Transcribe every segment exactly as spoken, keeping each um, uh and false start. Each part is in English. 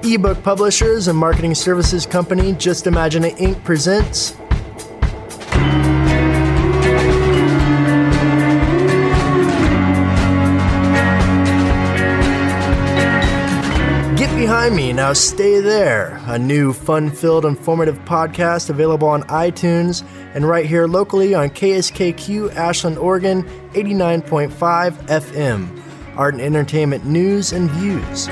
Ebook publishers and marketing services company Just Imagine It Incorporated presents Get Behind Me, Now Stay There, a new fun-filled, informative podcast available on iTunes and right here locally on K S K Q Ashland, Oregon, eighty-nine point five F M. Art and entertainment news and views.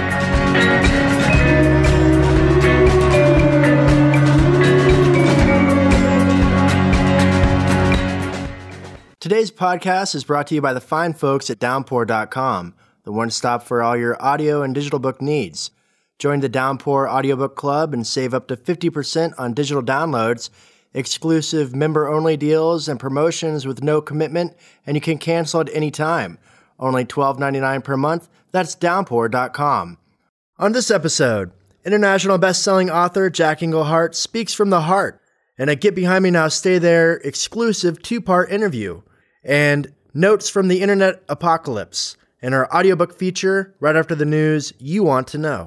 Today's podcast is brought to you by the fine folks at downpour dot com, the one-stop for all your audio and digital book needs. Join the Downpour Audiobook Club and save up to fifty percent on digital downloads, exclusive member-only deals, and promotions with no commitment, and you can cancel at any time. Only twelve ninety-nine per month. That's downpour dot com. On this episode, international best-selling author Jack Engelhardt speaks from the heart in a Get Behind Me Now Stay There exclusive two-part interview, and notes from the internet apocalypse in our audiobook feature right after the news you want to know.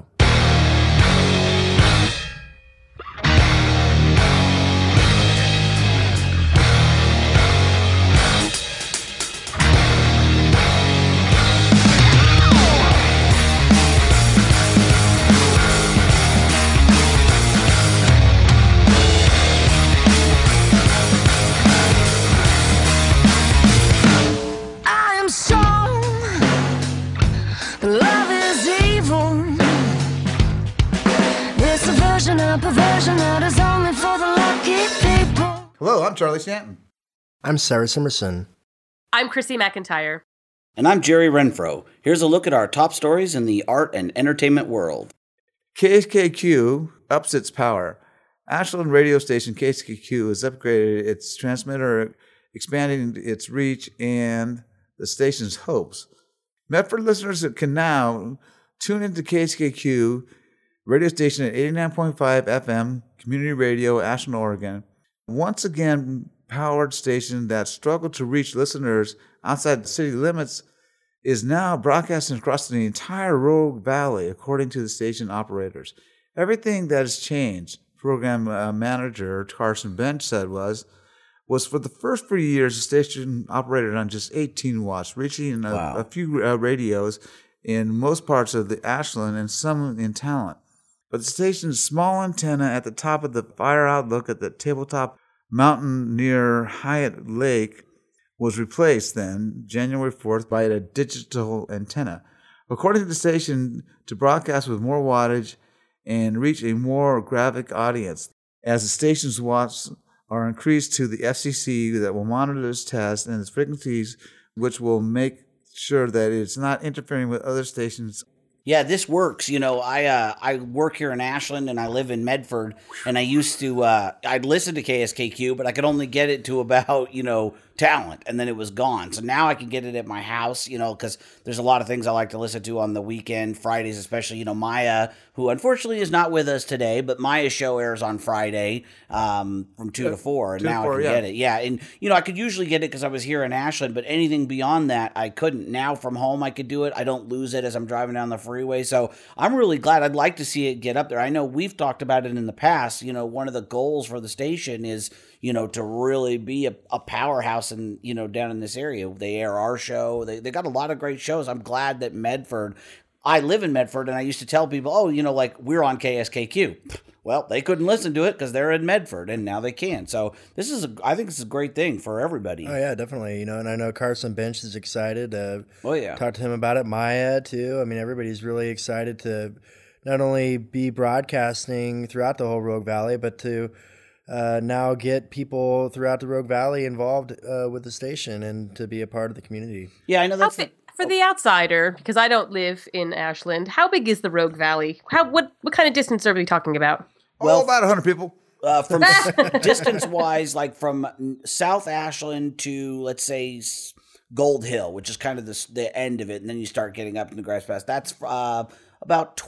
Hello, I'm Charlie Stanton. I'm Sarah Simerson. I'm Chrissy McIntyre. And I'm Jerry Renfro. Here's a look at our top stories in the art and entertainment world. K S K Q ups its power. Ashland radio station K S K Q has upgraded its transmitter, expanding its reach and the station's hopes. Medford listeners can now tune into K S K Q radio station at eighty-nine point five F M, Community Radio, Ashland, Oregon. Once again, powered station that struggled to reach listeners outside the city limits is now broadcasting across the entire Rogue Valley, according to the station operators. Everything that has changed, program uh, manager Carson Bench said was, was for the first few years, the station operated on just eighteen watts, reaching a, wow. a few uh, radios in most parts of the Ashland and some in Talent. But the station's small antenna at the top of the fire outlook at the tabletop mountain near Hyatt Lake was replaced then, January fourth, by a digital antenna. According to the station, to broadcast with more wattage and reach a more graphic audience, as the station's watts are increased to the F C C that will monitor its test and its frequencies, which will make sure that it's not interfering with other stations. Yeah, this works. You know, I uh, I work here in Ashland and I live in Medford, and I used to, uh, I'd listen to K S K Q, but I could only get it to about, you know, Talent, and then it was gone. So now I can get it at my house, you know, because there's a lot of things I like to listen to on the weekend, Fridays especially. You know, Maya, who unfortunately is not with us today, but Maya's show airs on Friday um, from two yeah, to four, and now four, I can yeah. get it. Yeah, and, you know, I could usually get it because I was here in Ashland, but anything beyond that, I couldn't. Now from home, I could do it. I don't lose it as I'm driving down the freeway, so I'm really glad. I'd like to see it get up there. I know we've talked about it in the past. You know, one of the goals for the station is, you know, to really be a, a powerhouse and, you know, down in this area. They air our show. They they got a lot of great shows. I'm glad that Medford, I live in Medford, and I used to tell people, oh, you know, like, we're on K S K Q. Well, they couldn't listen to it because they're in Medford, and now they can. So this is, a, I think this is a great thing for everybody. Oh, yeah, definitely. You know, and I know Carson Bench is excited. Uh, oh, yeah. Talked to him about it. Maya, too. I mean, everybody's really excited to not only be broadcasting throughout the whole Rogue Valley, but to Uh, now get people throughout the Rogue Valley involved uh, with the station and to be a part of the community. Yeah, I know that's the, for the outsider, because I don't live in Ashland. How big is the Rogue Valley? How what what kind of distance are we talking about? Well, oh, about one hundred people. Uh, from distance-wise, like from South Ashland to, let's say, Gold Hill, which is kind of the, the end of it, and then you start getting up in the Grass Pass. That's uh, about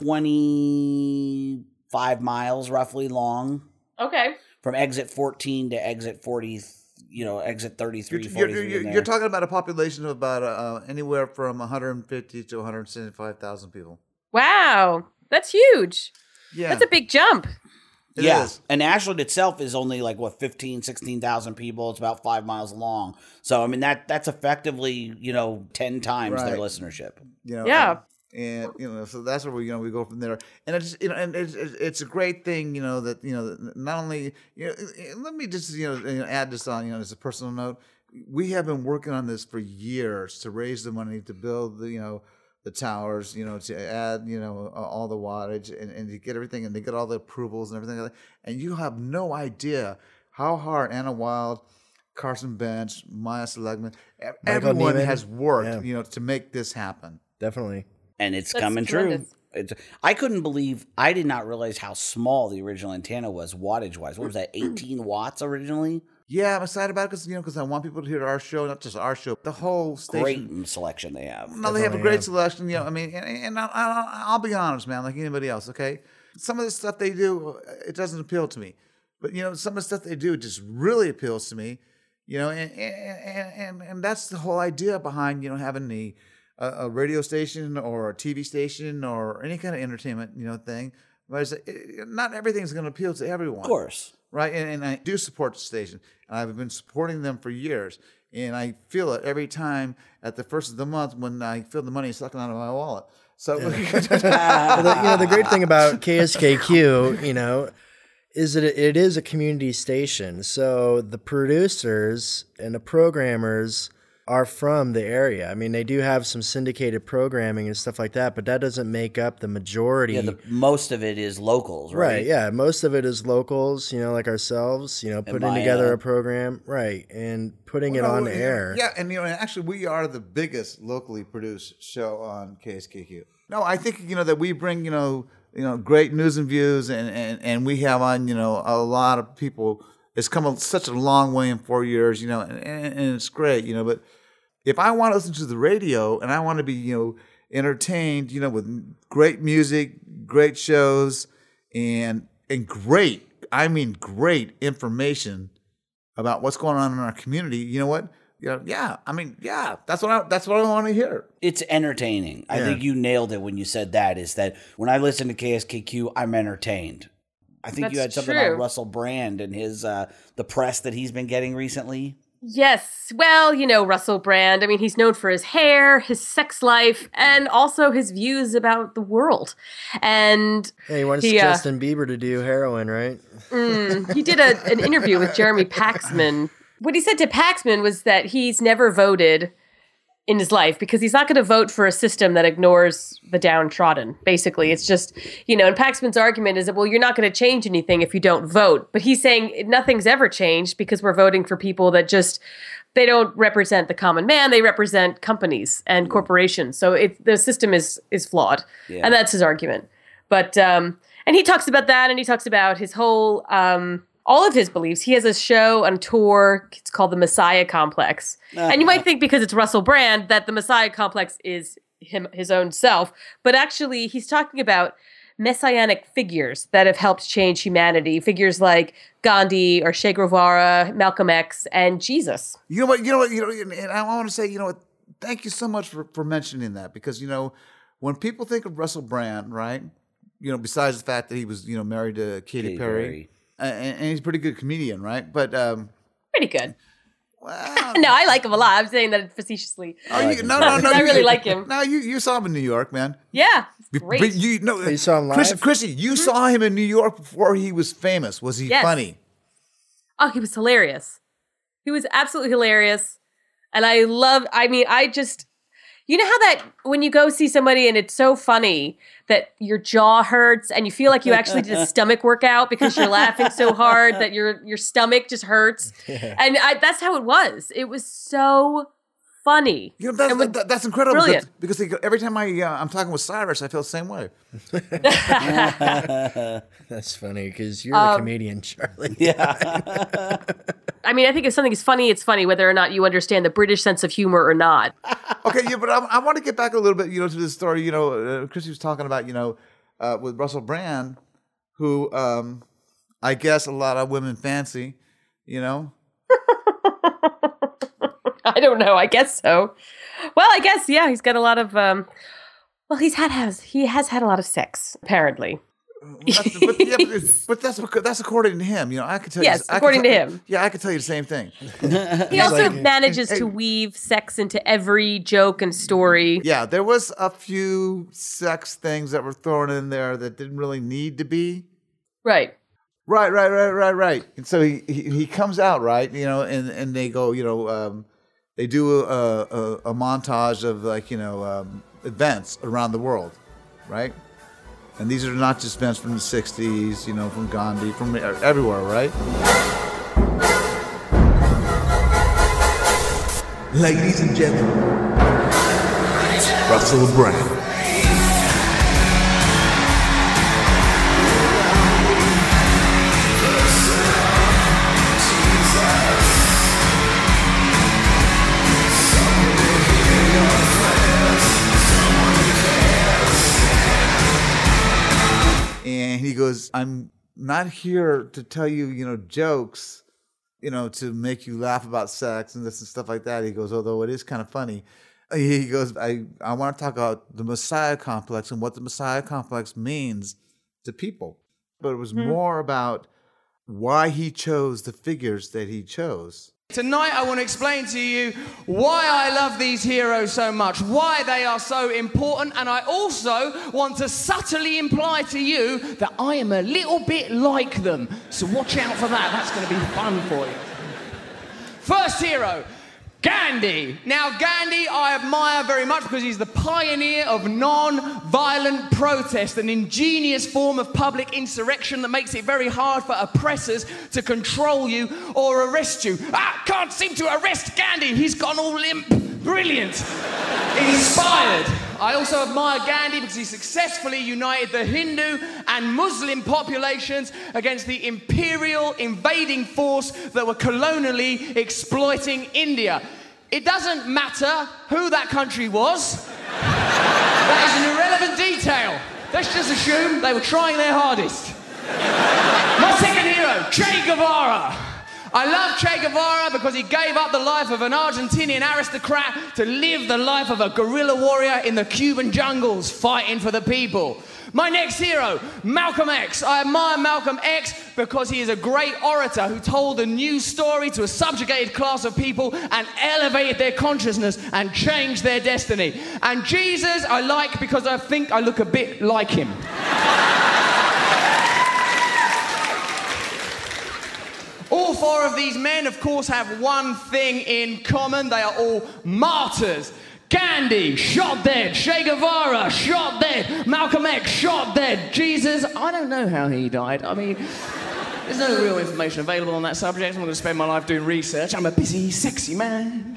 twenty-five miles, roughly, long. Okay. From exit fourteen to exit forty, you know, exit thirty-three, you're, forty-three. You're, you're, you're talking about a population of about uh, anywhere from one hundred fifty to one hundred seventy-five thousand people. Wow. That's huge. Yeah. That's a big jump. It yeah. is. And Ashland itself is only like, what, fifteen, sixteen thousand people. It's about five miles long. So, I mean, that that's effectively, you know, ten times Right. their listenership. You know, Yeah. And, and, you know, so that's where we, you know, we go from there. And it's, you know, and it's, it's a great thing, you know, that, you know, that not only, you know, let me just, you know, add this on, you know, as a personal note. We have been working on this for years to raise the money to build the, you know, the towers, you know, to add, you know, all the wattage and, and to get everything and to get all the approvals and everything like that. And you have no idea how hard Anna Wild, Carson Bench, Maya Seligman, everyone Neiman. has worked, Yeah. you know, to make this happen. Definitely. And it's That's coming tremendous. true. It's, I couldn't believe, I did not realize how small the original antenna was wattage wise. What was that, eighteen watts originally? Yeah, I'm excited about it because, you know, because I want people to hear our show, not just our show, the whole station. Great selection they have. No, they have a Definitely, great yeah. selection. You know, I mean, and, and I'll, I'll, I'll be honest, man, like anybody else. Okay, some of the stuff they do, it doesn't appeal to me, but you know, some of the stuff they do just really appeals to me. You know, and and and, and that's the whole idea behind, you know, having the a, a radio station or a T V station or any kind of entertainment, you know, thing. But it's, it, not everything's going to appeal to everyone. Of course. Right, and, and I do support the station, and I've been supporting them for years, and I feel it every time at the first of the month when I feel the money sucking out of my wallet. So, Well, the, you know, the great thing about K S K Q, you know, is that it, it is a community station. So the producers and the programmers are from the area. I mean, they do have some syndicated programming and stuff like that, but that doesn't make up the majority. Yeah, the, most of it is locals, right? Right, yeah. Most of it is locals, you know, like ourselves, you know, putting Maya. together a program, right, and putting it Well, on no, the yeah, air. Yeah, and you know, and actually, we are the biggest locally produced show on K S K Q. No, I think you know that we bring you know you know great news and views, and and, and we have on you know a lot of people. It's come a, such a long way in four years, you know, and, and, and it's great, you know. But if I want to listen to the radio and I want to be you know entertained, you know, with great music, great shows, and and great, I mean great information about what's going on in our community, you know what? You know, yeah, I mean, yeah, that's what I, that's what I want to hear. It's entertaining. I Yeah. think you nailed it when you said that, is that when I listen to K S K Q, I'm entertained. I think you had That's something true. on Russell Brand and his uh, the press that he's been getting recently. Yes. Well, you know, Russell Brand. I mean, he's known for his hair, his sex life, and also his views about the world. And Hey, he wants He, uh, Justin Bieber to do heroin, right? mm, he did a, an interview with Jeremy Paxman. What he said to Paxman was that he's never voted in his life because he's not going to vote for a system that ignores the downtrodden. Basically, it's just, you know, and Paxman's argument is that, well, you're not going to change anything if you don't vote. But he's saying nothing's ever changed because we're voting for people that just, they don't represent the common man. They represent companies and corporations. So it, the system is is flawed. Yeah. And that's his argument. But, um, and he talks about that, and he talks about his whole, um, all of his beliefs. He has a show on tour. It's called the Messiah Complex. And you might think because it's Russell Brand that the Messiah Complex is him, his own self. But actually, he's talking about messianic figures that have helped change humanity. Figures like Gandhi or Che Guevara, Malcolm X, and Jesus. You know what? You know what? You know, and I want to say, you know what? Thank you so much for, for mentioning that, because you know, when people think of Russell Brand, right? You know, besides the fact that he was, you know, married to Katy, Katy Perry, Perry. uh, and, and he's a pretty good comedian, right? But um, Pretty good. well, No, I like him a lot. I'm saying that facetiously. oh, I like you, him no, too. no, no, I you- really like him. No, you you saw him in New York, man. Yeah, it's Be- great. But you know, You saw him live? Chrissy, Chrissy, you saw him in New York before he was famous. Was he Yes. funny? Oh, he was hilarious. He was absolutely hilarious. And I love, I mean, I just, you know how that when you go see somebody and it's so funny that your jaw hurts and you feel like you actually did a stomach workout because you're laughing so hard that your your stomach just hurts. And I, that's how it was. It was so funny. You know, that's, And with- that, that's incredible. Brilliant. Because, because every time I uh, I'm talking with Cyrus, I feel the same way. That's funny because you're Um, the comedian, Charlie. Yeah. I mean, I think if something is funny, it's funny whether or not you understand the British sense of humor or not. Okay, yeah, but I, I want to get back a little bit, you know, to this story. You know, uh, Chrissy was talking about, you know, uh, with Russell Brand, who um, I guess a lot of women fancy, you know. I don't know. I guess so. Well, I guess, yeah, he's got a lot of, um, Well, he's had has he has had a lot of sex, apparently. That's, but, yeah, but, but that's because that's according to him. You know, I could tell Yes, you. I according could to tell- him. Yeah, I could tell you the same thing. He also like- manages Hey. to weave sex into every joke and story. Yeah, there was a few sex things that were thrown in there that didn't really need to be. Right. Right, right, right, right, right. And so he he, he comes out, right, you know, and, and they go, you know, um, they do a, a, a montage of like, you know, um, events around the world, right? And these are not just events from the sixties, you know, from Gandhi, from everywhere, right? Ladies and gentlemen, Russell Brand. And he goes, I'm not here to tell you, you know, jokes, you know, to make you laugh about sex and this and stuff like that. He goes, although it is kind of funny. He goes, I, I want to talk about the Messiah complex and what the Messiah complex means to people. But it was more about why he chose the figures that he chose. Tonight I want to explain to you why I love these heroes so much, why they are so important, and I also want to subtly imply to you that I am a little bit like them. So watch out for that, that's going to be fun for you. First hero, Gandhi. Now Gandhi I admire very much because he's the pioneer of non-violent protest, an ingenious form of public insurrection that makes it very hard for oppressors to control you or arrest you. Ah, can't seem to arrest Gandhi, he's gone all limp. Brilliant. Inspired. I also admire Gandhi because he successfully united the Hindu and Muslim populations against the imperial invading force that were colonially exploiting India. It doesn't matter who that country was. That is an irrelevant detail. Let's just assume they were trying their hardest. My second hero, Che Guevara. I love Che Guevara because he gave up the life of an Argentinian aristocrat to live the life of a guerrilla warrior in the Cuban jungles, fighting for the people. My next hero, Malcolm X. I admire Malcolm X because he is a great orator who told a new story to a subjugated class of people and elevated their consciousness and changed their destiny. And Jesus I like because I think I look a bit like him. All four of these men, of course, have one thing in common. They are all martyrs. Gandhi, shot dead. Che Guevara, shot dead. Malcolm X, shot dead. Jesus, I don't know how he died. I mean, there's no real information available on that subject. I'm going to spend my life doing research. I'm a busy, sexy man.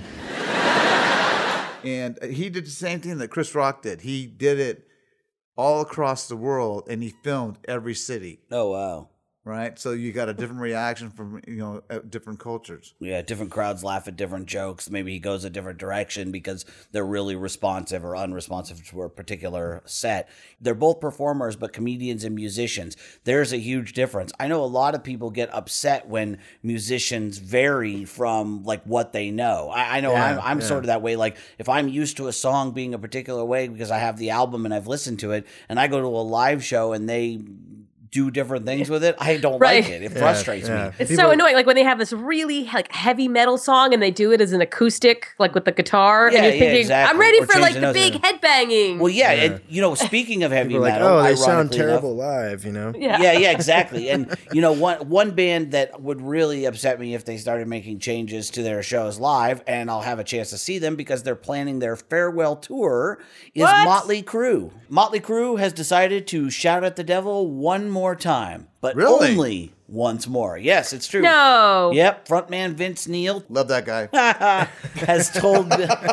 And he did the same thing that Chris Rock did. He did it all across the world, and he filmed every city. Oh, wow. Right, so you got a different reaction from, you know, uh, different cultures. Yeah, different crowds laugh at different jokes. Maybe he goes a different direction because they're really responsive or unresponsive to a particular set. They're both performers, but comedians and musicians. There's a huge difference. I know a lot of people get upset when musicians vary from like what they know. I, I know Yeah, I'm, I'm yeah. sort of that way. Like if I'm used to a song being a particular way because I have the album and I've listened to it, and I go to a live show and they do different things with it, I don't Right. like it. It Yeah, frustrates yeah. me. It's People- so annoying. Like when they have this really like heavy metal song and they do it as an acoustic, like with the guitar, Yeah, and you're yeah, thinking, exactly. I'm ready Or for change like the the notes. big headbanging. Well, yeah, Yeah. and you know, speaking of heavy People are like, metal, oh, they sound ironically enough- terrible live, you know? yeah. yeah, yeah, exactly. And you know, one one band that would really upset me if they started making changes to their shows live, and I'll have a chance to see them because they're planning their farewell tour, is What? Motley Crue. Motley Crue has decided to shout at the devil one more time, but Really? only once more. Yes, it's true. No. Yep, frontman Vince Neil Love that guy. has told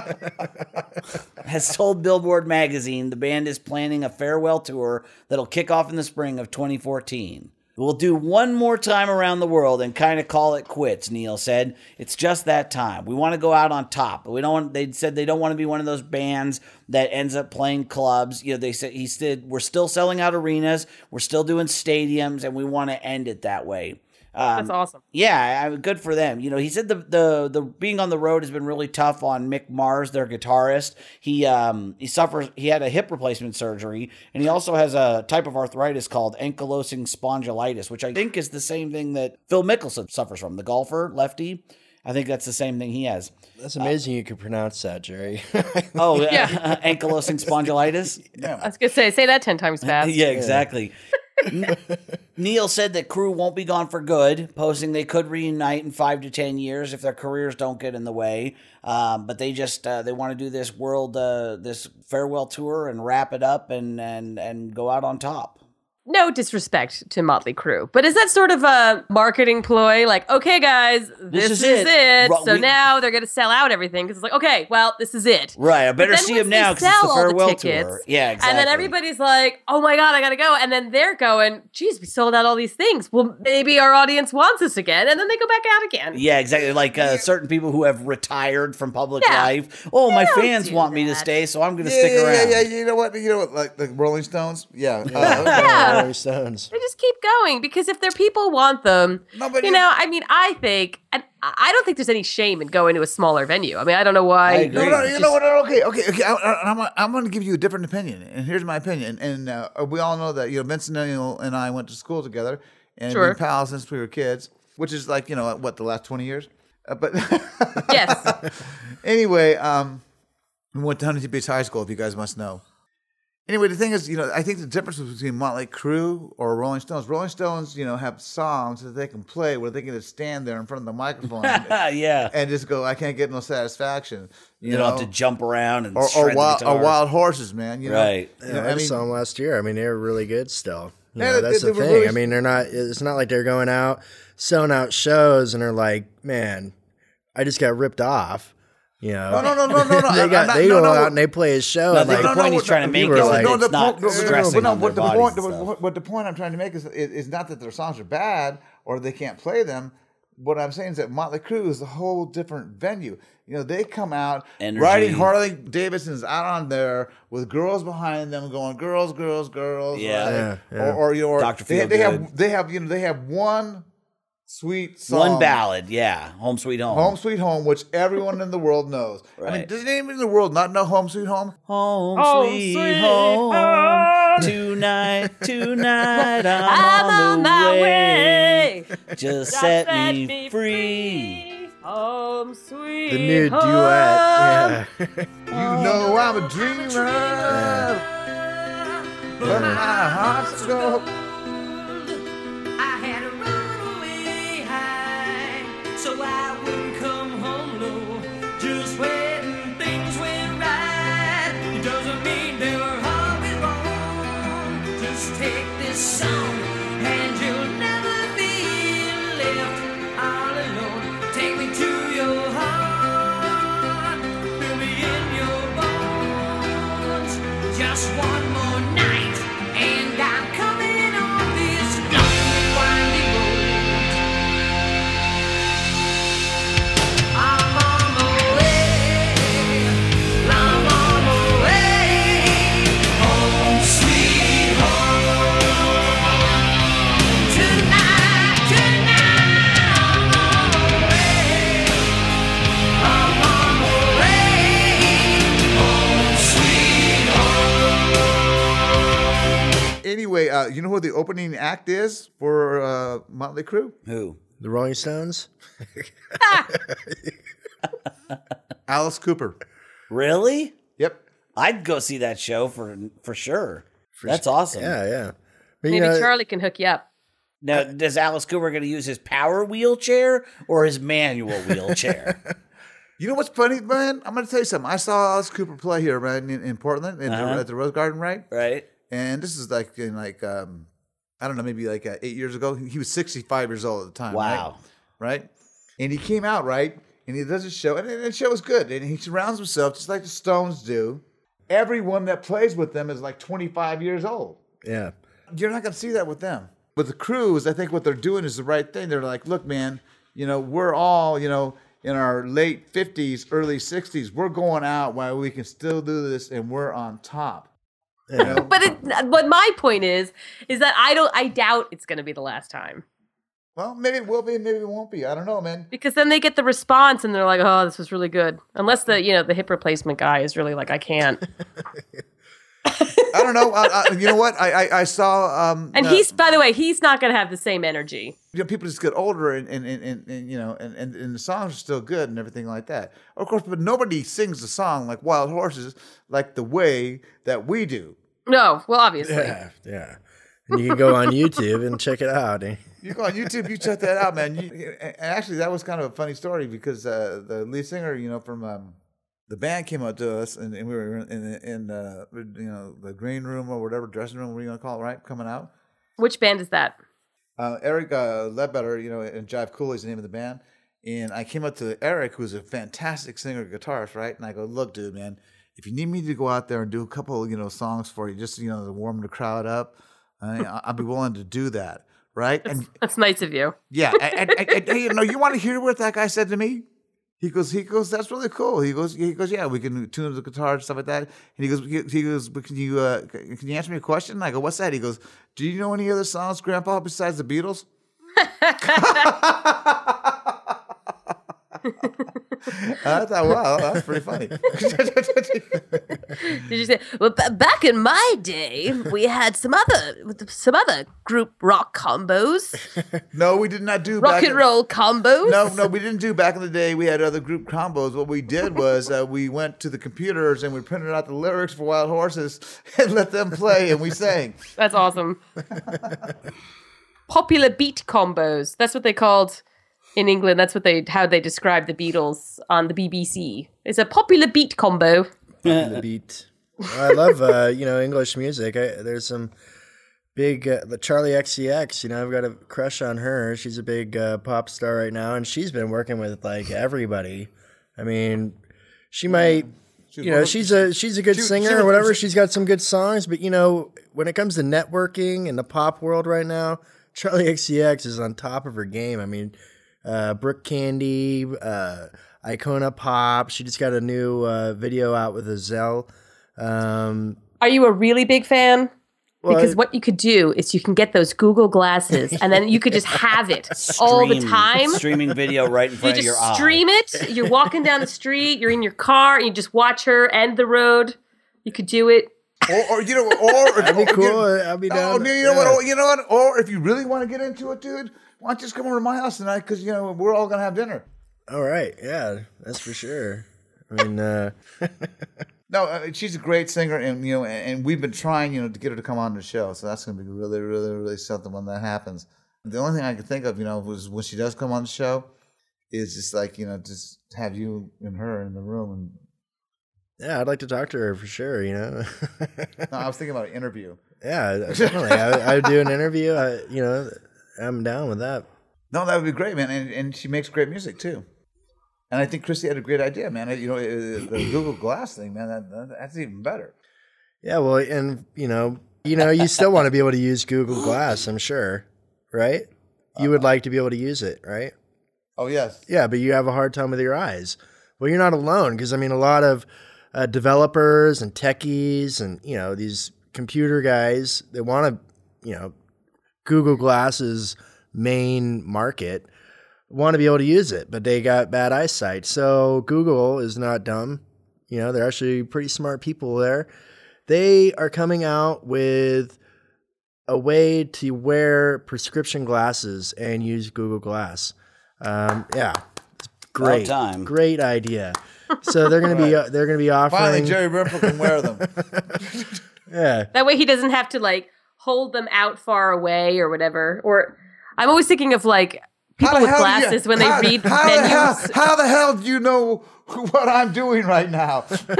has told Billboard magazine the band is planning a farewell tour that'll kick off in the spring of twenty fourteen. We'll do one more time around the world and kind of call it quits, Neil said. It's just that time. We want to go out on top. But we don't want, they said they don't want to be one of those bands that ends up playing clubs. You know, they said he said we're still selling out arenas, we're still doing stadiums, and we want to end it that way. Um, That's awesome. Yeah, I, good for them. You know, he said the, the the being on the road has been really tough on Mick Mars, their guitarist. He um he suffers. He had a hip replacement surgery, and he also has a type of arthritis called ankylosing spondylitis, which I think is the same thing that Phil Mickelson suffers from. The golfer, lefty. I think that's the same thing he has. That's amazing uh, you could pronounce that, Jerry. Oh, yeah. Ankylosing spondylitis? Yeah. I was going to say, say that ten times fast. Yeah, exactly. Neil said that Crew won't be gone for good, posting they could reunite in five to ten years if their careers don't get in the way. Um, but they just uh, they want to do this world uh, this farewell tour and wrap it up and and and go out on top. No disrespect to Motley Crue, but is that sort of a marketing ploy? Like, okay, guys, this, this is, is it. it. So we, now they're going to sell out everything because it's like, okay, well, this is it. Right. I better see them now because it's the farewell the tickets, tour. Yeah, exactly. And then everybody's like, oh my God, I got to go. And then they're going, geez, we sold out all these things. Well, maybe our audience wants us again. And then they go back out again. Yeah, exactly. Like uh, certain people who have retired from public yeah. life. Oh, they my fans want that. me to stay, so I'm going to yeah, stick yeah, around. Yeah, yeah, you know what? You know what? Like the Rolling Stones? Yeah. Yeah. Uh, yeah. Rolling Stones. They just keep going because if their people want them, no, but you know, I mean, I think, and I don't think there's any shame in going to a smaller venue. I mean, I don't know why. I agree. No, no, you just, know what? Okay, okay, okay. I, I, I'm, I'm going to give you a different opinion, and here's my opinion. And uh, we all know that you know Vincent and I went to school together, and sure. we've been pals since we were kids, which is like you know what the last twenty years. Uh, but yes. Anyway, um, we went to Huntington Beach High School. If you guys must know. Anyway, the thing is, you know, I think the difference between Motley Crue or Rolling Stones, Rolling Stones, you know, have songs that they can play where they can just stand there in front of the microphone and, yeah. and just go, I can't get no satisfaction. You they know? don't have to jump around and or, shred or, wild, the guitar. or Wild Horses, man. You know? Right. Yeah, you know, I, I just mean, saw them last year. I mean, they were really good still. You yeah, know, that's they, the they thing. Really... I mean, they're not, it's not like they're going out, selling out shows and they're like, man, I just got ripped off. You know, no, no, no, no, no. they got not, they no, go no, out and they play his show. No, and the like, point no, no, he's trying to make is like, no, it's not point, stressing no, on what their the point, bodies what, what the point I'm trying to make is, is not that their songs are bad or they can't play them. What I'm saying is that Motley Crue is a whole different venue. You know, they come out Energy. riding Harley Davidsons out on there with girls behind them going, girls, girls, girls. Yeah, right? yeah, yeah. Or, or you know, or Doctor they, Feel they Good. have they have you know they have one sweet song. One ballad, yeah. Home Sweet Home. Home Sweet Home, which everyone in the world knows. Right. I mean, does anyone in the world not know Home Sweet Home? Home, Home sweet, sweet home. home. Tonight, tonight, I'm, I'm on, on the my way. way. Just, Just set, set me, me free. Home sweet the new home. duet. Yeah. You know I'm a dreamer, but my heart's so. I had a runaway high, so I wouldn't come home low. Just when things went right, it doesn't mean they were always wrong. Just take this song, and you'll never be left all alone. Take me to your heart, feel me in your bones. Just one more night, and I'm coming on this long winding road. I'm on my way, I'm on my way, home sweet home. Tonight, tonight, I'm on my way, I'm on my way, home sweet home. Anyway, uh, you know who the opening act is for uh, Motley Crue? Who? The Rolling Stones. Alice Cooper. Really? Yep. I'd go see that show for for sure. That's awesome. Yeah, yeah. But, Maybe you know, Charlie can hook you up. Now, does Alice Cooper going to use his power wheelchair or his manual wheelchair? You know what's funny, man? I'm going to tell you something. I saw Alice Cooper play here, right, in, in Portland, in Uh-huh. the, at the Rose Garden, right? Right? And this is like in like um, I don't know, maybe like uh, eight years ago. He was sixty-five years old at the time. Wow. Right? Right? And he came out, right? And he does a show, and the show is good. And he surrounds himself just like the Stones do. Everyone that plays with them is like twenty-five years old. yeah. You're not going to see that with them. With the Cruise, I think what they're doing is the right thing. They're like, look, man, you know, we're all, you know, in our late fifties, early sixties. We're going out while we can still do this, and we're on top. You know? But it, what my point is, is that I don't, I doubt it's going to be the last time. Well, maybe it will be, maybe it won't be. I don't know, man. Because then they get the response and they're like, "Oh, this was really good." Unless the you know the hip replacement guy is really like, "I can't." I don't know. I, I, you know what? I I, I saw. Um, and uh, he's, by the way, he's not going to have the same energy. You know, people just get older, and and, and, and, and you know, and, and, and the songs are still good and everything like that. Of course, but nobody sings the song like Wild Horses like the way that we do. No, well, obviously. Yeah, yeah. And you can go on YouTube and check it out. You go on YouTube, you check that out, man. You, and actually, that was kind of a funny story because uh, the lead singer, you know, from um, the band came up to us, and, and we were in, in uh, you know, the green room or whatever, dressing room, what are you going to call it, right? Coming out. Which band is that? Uh, Eric uh, Ledbetter, you know, and Jive Cooley is the name of the band. And I came up to Eric, who's a fantastic singer, guitarist, right? And I go, look, dude, man, if you need me to go out there and do a couple, you know, songs for you, just, you know, to warm the crowd up, I, I'll be willing to do that, right? That's, and that's nice of you. yeah, and, and, and, and, you know, you want to hear what that guy said to me? He goes, he goes, that's really cool. He goes, he goes, yeah, we can tune the guitar and stuff like that. And he goes, he, he goes, but can you, uh, can you answer me a question? And I go, what's that? He goes, do you know any other songs, Grandpa, besides the Beatles? I thought, wow, that's pretty funny. Did you say? Well, b- back in my day, we had some other some other group rock combos, No, we did not do rock back and in- roll combos. No, no, we didn't do back in the day. We had other group combos. What we did was uh, we went to the computers and we printed out the lyrics for Wild Horses and let them play, and we sang. That's awesome. Popular beat combos. That's what they called in England. That's what they how they described the Beatles on the B B C. It's a popular beat combo. The beat. I love uh, you know English music. I, there's some big uh, the Charlie X C X. You know, I've got a crush on her. She's a big uh, pop star right now, and she's been working with like everybody. I mean, she might. You know, she's a she's a good She- singer she- or whatever. She's got some good songs, but you know, when it comes to networking in the pop world right now, Charlie X C X is on top of her game. I mean, uh, Brooke Candy, uh, Icona Pop. She just got a new uh, video out with Azelle. Um, Are you a really big fan? Well, Because I- what you could do is you can get those Google glasses, and then you could just have it all the Stream- time. Streaming video right in You front of just your eye. stream it. You're walking down the street. You're in your car, and you just watch her end the road. You could do it. Or, or you know, or that'd be cool. I'll be Oh, down. you know yeah. what? Or, you know what? Or if you really want to get into it, dude, why don't you just come over to my house tonight? Because you know we're all gonna have dinner. All right, yeah, that's for sure. I mean, uh, No, uh, she's a great singer, and you know, and, and we've been trying, you know, to get her to come on the show. So that's gonna be really, really, really something when that happens. The only thing I can think of, you know, was when she does come on the show, is just like you know, just have you and her in the room. And yeah, I'd like to talk to her for sure. You know. no, I was thinking about an interview. Yeah, definitely. I, I would do an interview. I, you know, I'm down with that. No, that would be great, man. And, and she makes great music too. And I think Christy had a great idea, man. You know, uh, the Google Glass thing, man. That, that, that's even better. Yeah, well, and you know, you know, you still want to be able to use Google Glass, I'm sure, right? You would like to be able to use it, right? Oh yes. Yeah, but you have a hard time with your eyes. Well, you're not alone because I mean, a lot of uh, developers and techies and you know these computer guys, they want to, you know, Google Glass's main market want to be able to use it, but they got bad eyesight. So Google is not dumb. You know, they're actually pretty smart people there. They are coming out with a way to wear prescription glasses and use Google Glass. Um, yeah, it's great, time. great idea. So they're gonna be uh, they're gonna be offering. Finally, Jerry Rimple can wear them. Yeah, That way he doesn't have to like hold them out far away or whatever. Or I'm always thinking of like people How the with hell do glasses you- when they how, read how the hell, menus. how the hell do you know what I'm doing right now? You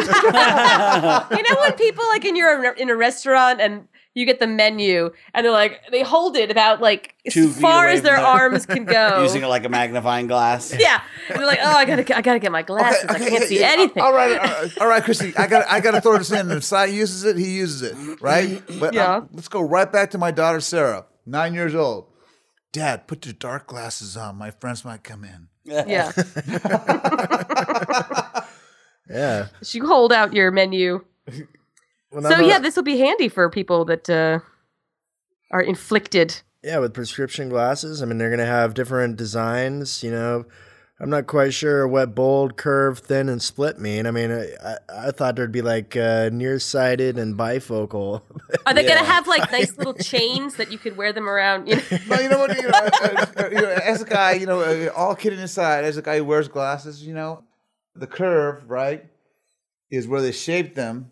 know when people like in your in a restaurant and you get the menu and they're like they hold it about like Two as feet far away as their from the- arms can go. Using it like a magnifying glass. Yeah, and they're like, oh, I gotta, I gotta get my glasses. I can't see yeah, anything. All right, all right, all right, Christy. I got, I got to throw this in. If Si uses it, he uses it, right? But Yeah. um, let's go right back to my daughter Sarah, nine years old. Dad, put your dark glasses on. My friends might come in. Yeah, yeah. so you hold out your menu. Well, So I'm yeah, a- this will be handy for people that uh, are inflicted Yeah, with prescription glasses. I mean, they're going to have different designs, you know. I'm not quite sure what bold, curve, thin, and split mean. I mean, I, I, I thought there'd be like uh, nearsighted and bifocal. Are they Yeah. gonna have like nice little chains that you could wear them around? You know? No, you know what? You know, uh, uh, you know, as a guy, you know, uh, all kidding aside, as a guy who wears glasses, you know, the curve, right, is where they shape them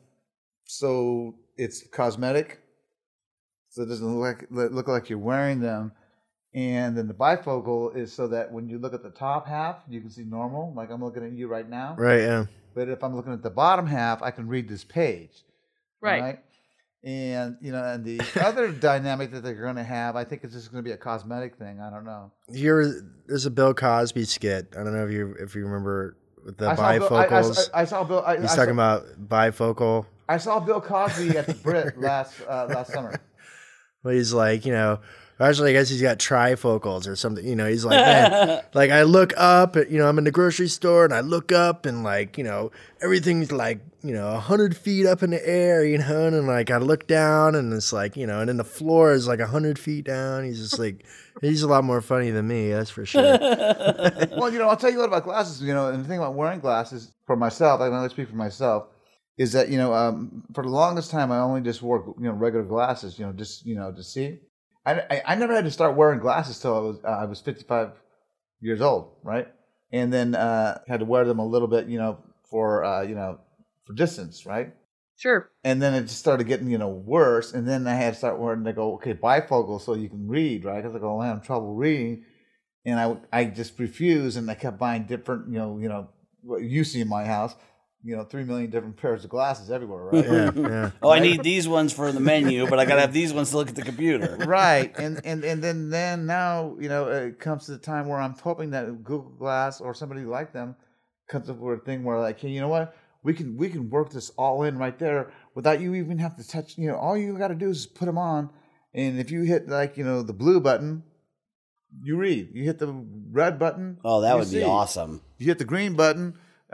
so it's cosmetic, so it doesn't look like, look like you're wearing them. And then the bifocal is so that when you look at the top half, you can see normal, like I'm looking at you right now. Right, yeah. But if I'm looking at the bottom half, I can read this page. Right. And, you know, and the other dynamic that they're going to have, I think it's just going to be a cosmetic thing. I don't know. You're, there's a Bill Cosby skit. I don't know if you if you remember with the I saw Bill- I- I- bifocals. I, I saw Bill. I, He's I talking saw, about bifocal. I saw Bill Cosby at the Brit last uh, last summer. Well, he's like, you know, actually, I guess he's got trifocals or something. You know, he's like, man, like I look up, at, you know, I'm in the grocery store and I look up and like, you know, everything's like, you know, a hundred feet up in the air, you know, and like I look down and it's like, you know, and then the floor is like a hundred feet down. He's just like, he's a lot more funny than me, that's for sure. Well, you know, I'll tell you what about glasses. You know, and the thing about wearing glasses for myself, I can only speak for myself, is that you know, um, for the longest time, I only just wore you know regular glasses. You know, just you know to see. I, I, I never had to start wearing glasses till I was uh, I was fifty-five years old, right? And then uh, had to wear them a little bit, you know, for uh, you know for distance, right? Sure. And then it just started getting, you know, worse. And then I had to start wearing, they go, okay, bifocal so you can read, right? Because I go, I have trouble reading. And I, I just refused, and I kept buying different, you know, you know, what you see in my house, you know, three million different pairs of glasses everywhere, right? Yeah, yeah. Oh, I need these ones for the menu, but I gotta have these ones to look at the computer. Right. And, and, and then, then now, you know, it comes to the time where I'm hoping that Google Glass or somebody like them comes up with a thing where like, hey, you know what? We can we can work this all in right there without you even have to touch. You know, all you got to do is put them on, and if you hit like you know the blue button, you read. You hit the red button. Oh, that you would see. be awesome. You hit the green button.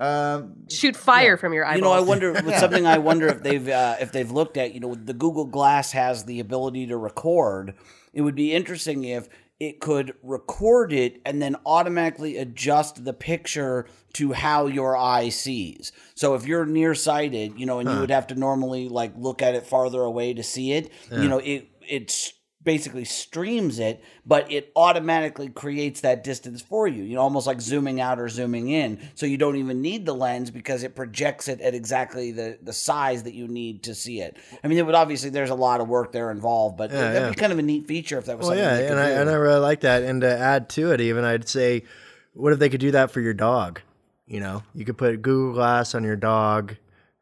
Um, Shoot fire from your eyeballs. You know, I wonder with something. I wonder if they've uh, if they've looked at. You know, the Google Glass has the ability to record. It would be interesting if it could record it and then automatically adjust the picture to how your eye sees. So if you're nearsighted, you know, and huh. you would have to normally like look at it farther away to see it, yeah. you know, it it's basically streams it, but it automatically creates that distance for you, you know, almost like zooming out or zooming in. So you don't even need the lens because it projects it at exactly the, the size that you need to see it. I mean, it would obviously, there's a lot of work there involved, but yeah, that'd yeah. be kind of a neat feature if that was well, something yeah, they could and I, do. and I really like that. And to add to it even, I'd say, what if they could do that for your dog? You know, you could put Google Glass on your dog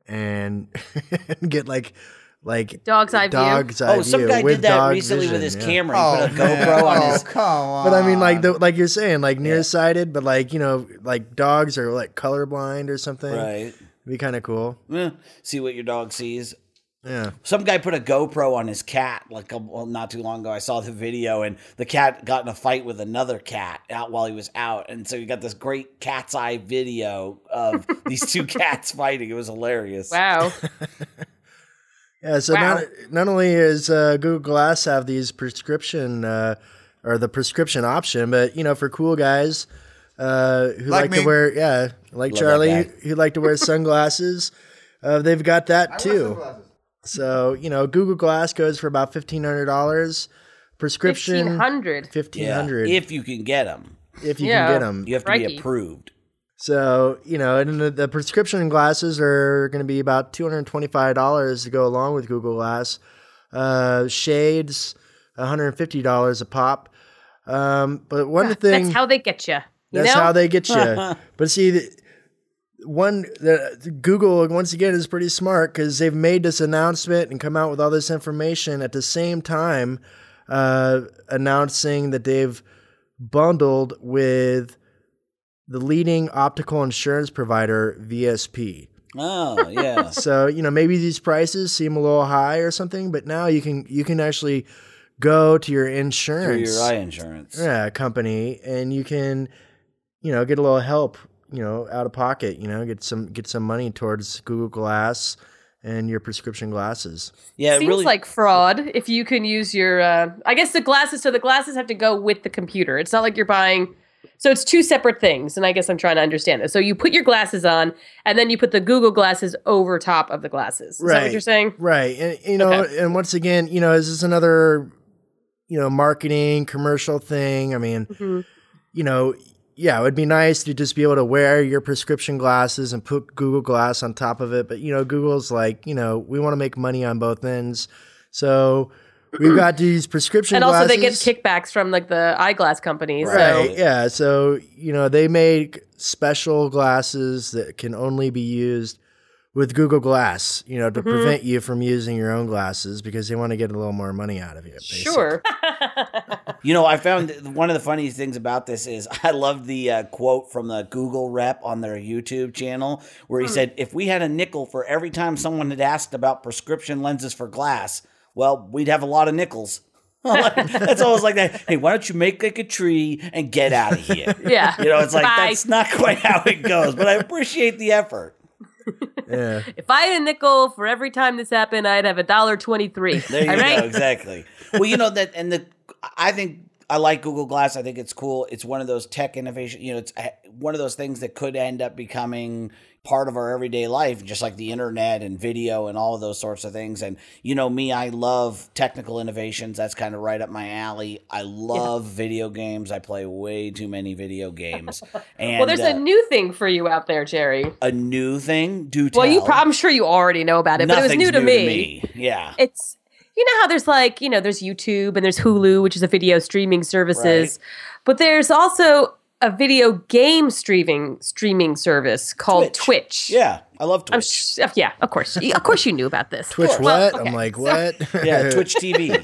and get like, Like dog's eye dog's view. eye Oh, some view guy with did that dog recently vision, with his yeah. camera. He oh, put a GoPro on oh, his. come on. But I mean, like the, like you're saying, like nearsighted, but like you know, like dogs are like colorblind or something. Right. It'd be kind of cool. Eh, see what your dog sees. Yeah. Some guy put a GoPro on his cat like a, well, not too long ago. I saw the video, and the cat got in a fight with another cat out while he was out, and so you got this great cat's eye video of these two cats fighting. It was hilarious. Wow. Yeah. So Wow. not not only is uh, Google Glass have these prescription uh, or the prescription option, but you know, for cool guys uh, who Like like, me. to wear, yeah, like Love Charlie, that guy. who like to wear sunglasses, uh, they've got that I wear too. sunglasses. So, you know, Google Glass goes for about fifteen hundred dollars. Prescription fifteen hundred dollars. fifteen Yeah, hundred if you can get them. if you Yeah. can get them. You have to be Crikey. approved. So, you know, and the, the prescription glasses are going to be about two hundred twenty-five dollars to go along with Google Glass. Uh, shades, one hundred fifty dollars a pop. Um, but one thing... That's how they get you. You That's know? how they get you. But see, the, one the, Google once again is pretty smart because they've made this announcement and come out with all this information at the same time, uh, announcing that they've bundled with the leading optical insurance provider, V S P. Oh, yeah. So you know maybe these prices seem a little high or something, but now you can you can actually go to your Through insurance, your eye insurance. yeah, company, and you can you know get a little help. You know, out of pocket, you know, get some get some money towards Google Glass and your prescription glasses. Yeah, it Seems really like fraud if you can use your, uh, I guess the glasses, so the glasses have to go with the computer. It's not like you're buying, so it's two separate things. And I guess I'm trying to understand this. So you put your glasses on and then you put the Google glasses over top of the glasses. Is right. that what you're saying? Right. And, you know, Okay. and once again, you know, is this another, you know, marketing commercial thing? I mean, Mm-hmm. you know, yeah, it would be nice to just be able to wear your prescription glasses and put Google Glass on top of it. But, you know, Google's like, you know, we want to make money on both ends. So we've got these prescription And also glasses. they get kickbacks from like the eyeglass companies. Right. So Yeah. So, you know, they make special glasses that can only be used with Google Glass, you know, to Mm-hmm. prevent you from using your own glasses because they want to get a little more money out of you. basically. sure. You know, I found one of the funniest things about this is I love the uh, quote from the Google rep on their YouTube channel where he said, if we had a nickel for every time someone had asked about prescription lenses for glass, well, we'd have a lot of nickels. That's always like that. Hey, why don't you make like a tree and get out of here? Yeah. You know, it's like, Bye. that's not quite how it goes, but I appreciate the effort. Yeah. If I had a nickel for every time this happened, I'd have a dollar twenty-three. There you All right? go, exactly. Well, you know that, and the I think I like Google Glass. I think it's cool. It's one of those tech innovation. You know, it's one of those things that could end up becoming part of our everyday life, just like the internet and video and all of those sorts of things. And you know me, I love technical innovations. That's kind of right up my alley. I love video games. I play way too many video games. And Well, there's uh, a new thing for you out there, Jerry. a new thing. Do tell. Well, you pro- I'm sure you already know about it, but it was Nothing's new to me. Yeah. It's, you know how there's like, you know, there's YouTube and there's Hulu, which is a video streaming services, but there's also a video game streaming streaming service called Twitch. Yeah, I love I'm Twitch. sh- yeah, of course. Of course you knew about this. Twitch what? Well, okay. I'm like, what? Yeah, Twitch T V.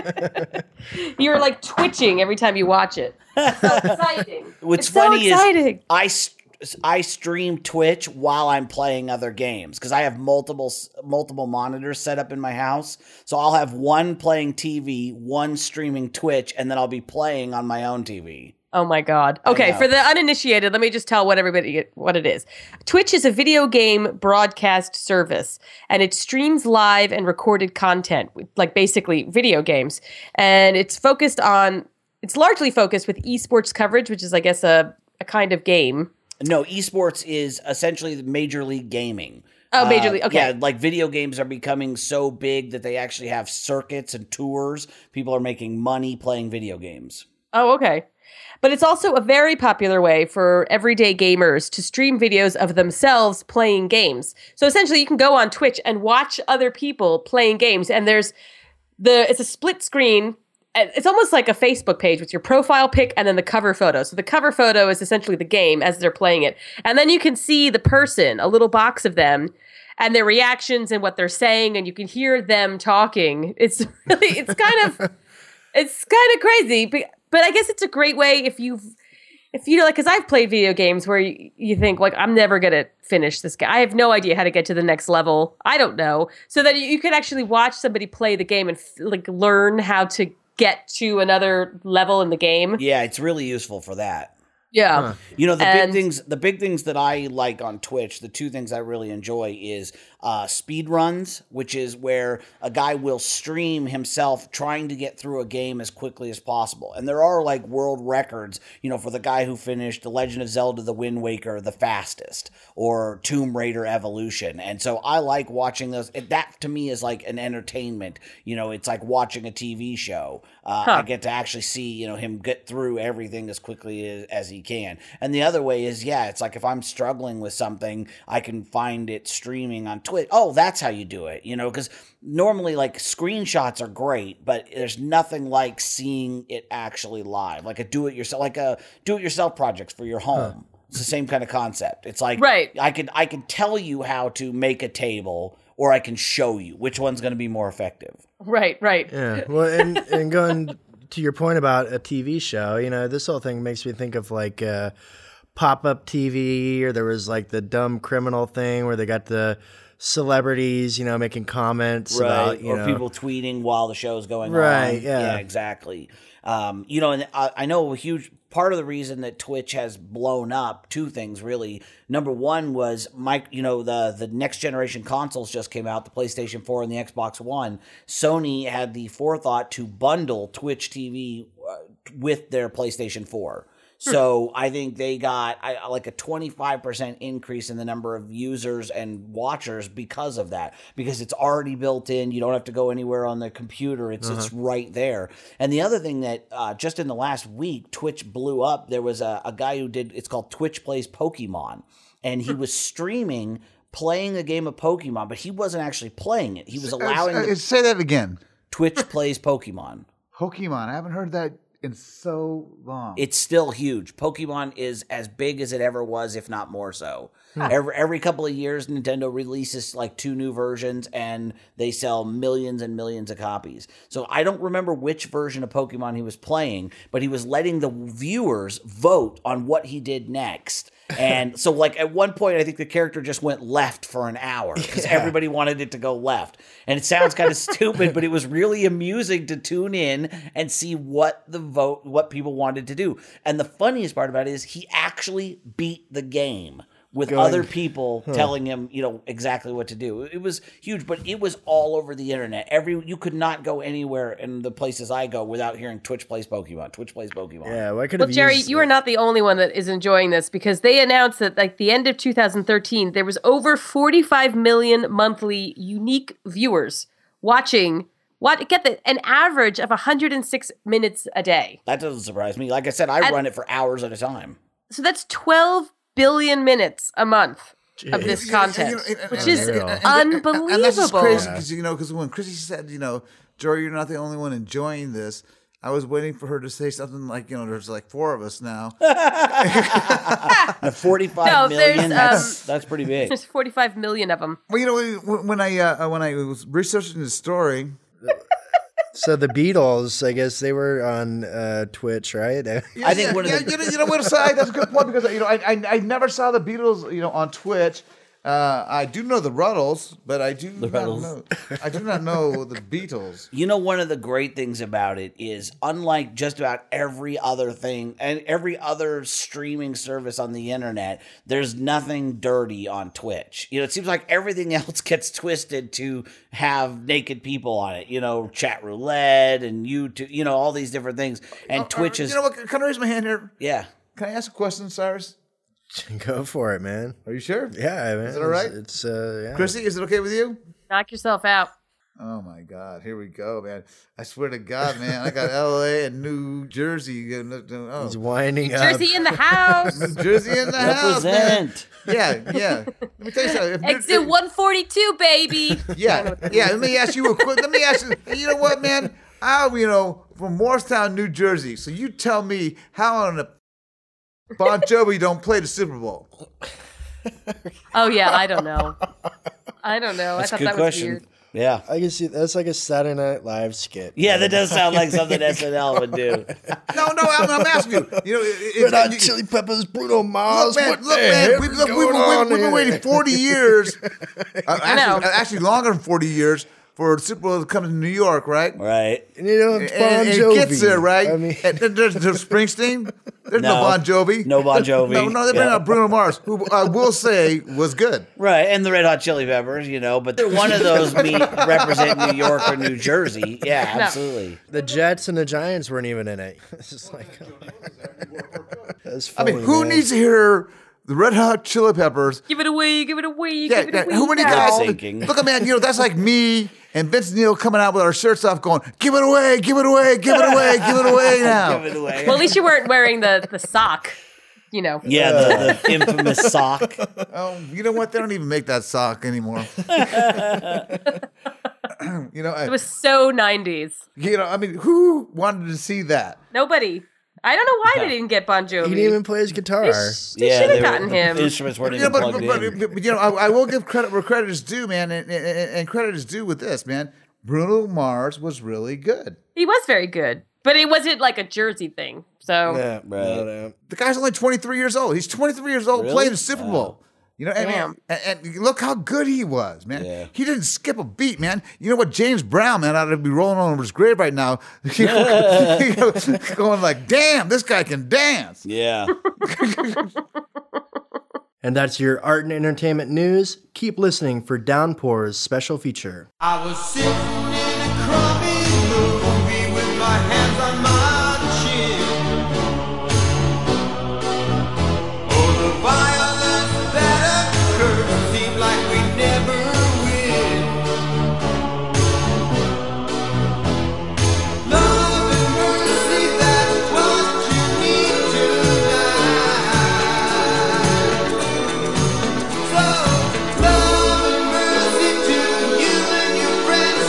You're like twitching every time you watch it. It's so exciting. What's It's so funny exciting. is I, s- I stream Twitch while I'm playing other games because I have multiple s- multiple monitors set up in my house. So I'll have one playing T V, one streaming Twitch, and then I'll be playing on my own T V. Oh my God. Okay, know. for the uninitiated, let me just tell what everybody what it is. Twitch is a video game broadcast service, and it streams live and recorded content, like basically video games. And it's focused on, it's largely focused with esports coverage, which is, I guess, a, a kind of game. No, esports is essentially the Major League Gaming. Oh, Major League, okay. Yeah, like video games are becoming so big that they actually have circuits and tours. People are making money playing video games. Oh, okay. But it's also a very popular way for everyday gamers to stream videos of themselves playing games. So essentially, you can go on Twitch and watch other people playing games. And there's the, it's a split screen. And it's almost like a Facebook page with your profile pic and then the cover photo. So the cover photo is essentially the game as they're playing it. And then you can see the person, a little box of them, and their reactions and what they're saying. And you can hear them talking. It's really, it's kind of, it's kind of crazy. But But I guess it's a great way if you've, if you know, like, because I've played video games where you, you think, like, I'm never going to finish this game. I have no idea how to get to the next level. I don't know. So that you, you could actually watch somebody play the game and, like, learn how to get to another level in the game. Yeah, it's really useful for that. Yeah. You know, the And- big things the big things that I like on Twitch, the two things I really enjoy is uh, speed runs, which is where a guy will stream himself trying to get through a game as quickly as possible. And there are like world records, you know, for the guy who finished The Legend of Zelda The Wind Waker the fastest, or Tomb Raider Evolution. And so I like watching those. It, that to me is like an entertainment. You know, it's like watching a T V show. Uh, Huh. I get to actually see, you know, him get through everything as quickly as, as he can. And the other way is, yeah, it's like if I'm struggling with something, I can find it streaming on Twitch. Oh, that's how you do it, you know, because normally like screenshots are great, but there's nothing like seeing it actually live, like a do-it-yourself, like a do-it-yourself projects for your home. Huh. It's the same kind of concept. It's like, right. I can I can tell you how to make a table, or I can show you which one's going to be more effective. Right, right. Yeah. Well, and, and going to your point about a T V show, you know, this whole thing makes me think of like uh, pop-up T V, or there was like the Dumb Criminal thing where they got the celebrities, you know, making comments right, about, you or know, people tweeting while the show's going Right, on. yeah. yeah, exactly. Um, you know, and I, I know a huge part of the reason that Twitch has blown up. Two things really. Number one was Mike. You know, the the next generation consoles just came out, the PlayStation four and the Xbox One. Sony had the forethought to bundle Twitch T V uh, with their PlayStation four. So I think they got I, like a twenty-five percent increase in the number of users and watchers because of that, because it's already built in. You don't have to go anywhere on the computer. It's Uh-huh. it's right there. And the other thing that uh, just in the last week, Twitch blew up. There was a, a guy who did, it's called Twitch Plays Pokemon, and he was streaming playing a game of Pokemon, but he wasn't actually playing it. He was allowing Uh, uh, the, say that again. Twitch Plays Pokemon. Pokemon. I haven't heard that in so long. It's still huge. Pokemon is as big as it ever was, if not more so. Every every couple of years, Nintendo releases like two new versions, and they sell millions and millions of copies. So I don't remember which version of Pokemon he was playing, but he was letting the viewers vote on what he did next. And so, like, at one point, I think the character just went left for an hour because everybody wanted it to go left. And it sounds kind of stupid, but it was really amusing to tune in and see what the vote, what people wanted to do. And the funniest part about it is he actually beat the game with Going- other people telling him, you know, exactly what to do. It was huge, but it was all over the internet. Every you could not go anywhere in the places I go without hearing Twitch Plays Pokemon. Twitch Plays Pokemon. yeah, well, I could Well, have Jerry, used you are not the only one that is enjoying this, because they announced that, like, the end of two thousand thirteen, there was over forty-five million monthly unique viewers watching. What get the an average of one hundred six minutes a day. That doesn't surprise me. Like I said, I And- run it for hours at a time. So that's twelve billion minutes a month of this You know, content, you know, and- and- which and- is and- and- and- And that's just unbelievable. crazy because, you know, because when Chrissy said, you know, Jory, you're not the only one enjoying this, I was waiting for her to say something like, you know, there's like four of us now. The forty-five No, million, there's, that's, um, that's pretty big. There's forty-five million of them. Well, you know, when when I uh, when I was researching the story, So the Beatles, I guess they were on uh, Twitch, right? I think one of yeah, the- you know, you know what, say that's a good point because you know I, I I never saw the Beatles, you know, on Twitch. Uh, I do know the Ruddles, but I do not Ruddles. know. I do not know the Beatles. You know, one of the great things about it is, unlike just about every other thing and every other streaming service on the internet, there's nothing dirty on Twitch. You know, it seems like everything else gets twisted to have naked people on it. You know, chat roulette and YouTube, you know, all these different things. And Uh, Twitch is, You know what? Can I raise my hand here? yeah. Can I ask a question, Cyrus? Go for it, man. Are you sure? Yeah, man. Is it all right? It's, it's uh, yeah. Chrissy, is it okay with you? Knock yourself out. Oh my God! Here we go, man. I swear to God, man. I got L A and New Jersey. Oh, He's winding up. Jersey in the house. New Jersey in the house, man. Represent. Yeah, yeah. Let me tell you something. If New- Exit one forty-two, baby. Yeah, yeah. Let me ask you a quick. Let me ask you. You know what, man? I, you know, from Morristown, New Jersey. So you tell me how on the Bon Jovi don't play the Super Bowl. Oh yeah, I don't know. I don't know. That's I a thought good that was question. weird. Yeah. I can see that's like a Saturday Night Live skit. Yeah, that does sound like something S N L would do. No, no. I'm, I'm asking you. You know, it, it, Red Hot you- Chili Peppers, Bruno Mars. Look, man, what look, the man, heck we've, is look, we've, going been, on wait- we've been here? waiting forty years. Uh, actually, know. actually, longer than forty years for the Super Bowl to come to New York, right? Right. And you know, it's Bon And, and Jovi. it gets there, right? I mean, and then there's, there's Springsteen. There's no, No. Bon Jovi. No Bon Jovi. No, no, they bring Yeah. out Bruno Mars, who I will say was good. Right, and the Red Hot Chili Peppers, you know, but one of those meet represent New York or New Jersey. Yeah, No. absolutely. the Jets and the Giants weren't even in it. It's just like, that's I funny, mean, who man. needs to hear the Red Hot Chili Peppers? Give it away. Give it away. Yeah, give it yeah, away. who many now. guys? Lip-syncing. Look, man, you know that's like me and Vince Neil coming out with our shirts off, going, "Give it away, give it away, give it away, give it away now." Give it away. Well, at least you weren't wearing the the sock. You know. yeah, the, the infamous sock. Oh, you know what? They don't even make that sock anymore. you know, I, It was so nineties. you know, I mean, who wanted to see that? Nobody. I don't know why they didn't get Bon Jovi. He didn't even play his guitar. They, sh- they yeah, should have they gotten were, him. The instruments weren't You know, even but, plugged but, in. but, but, you know, I, I will give credit where credit is due, man, and, and, and credit is due with this, man. Bruno Mars was really good. He was very good, but it wasn't like a Jersey thing. So Yeah, Right. no, no. The guy's only twenty-three years old. He's twenty-three years old Really? playing the Super Bowl. You know, and, Damn. and, and look how good he was, man. Yeah. He didn't skip a beat, man. You know what? James Brown, man, ought to be rolling over his grave right now, going like, damn, this guy can dance. Yeah. And that's your art and entertainment news. Keep listening for Downpour's special feature. I was sitting in a crummy movie with my hands on my chin. Oh, the violence that occurred seemed like we never win. Love and mercy, that's what you need tonight. So, love and mercy to you and your friends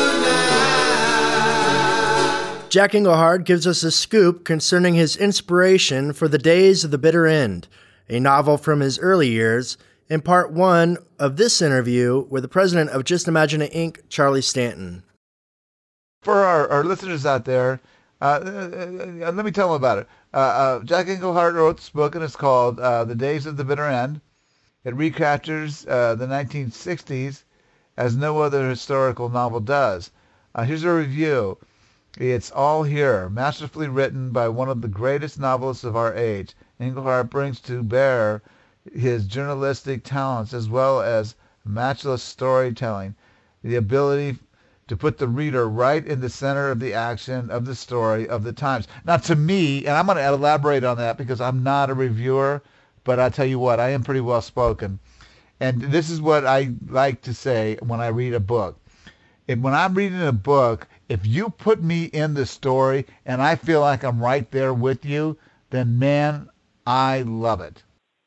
tonight. Jack Engelhard gives us a scoop concerning his inspiration for The Days of the Bitter End, a novel from his early years, in part one of this interview with the president of Just Imagine It, Incorporated, Charlie Stanton. For our, our listeners out there, uh, uh, uh, let me tell them about it. Uh, uh, Jack Engelhard wrote this book, and it's called uh, The Days of the Bitter End. It recaptures uh, the nineteen sixties as no other historical novel does. Uh, here's a review. It's all here, masterfully written by one of the greatest novelists of our age. Engelhard brings to bear his journalistic talents as well as matchless storytelling, the ability to put the reader right in the center of the action of the story of the times. Now, to me, and I'm going to elaborate on that because I'm not a reviewer, but I'll tell you what, I am pretty well spoken. And this is what I like to say when I read a book. If, when I'm reading a book, if you put me in the story and I feel like I'm right there with you, then, man, I love it.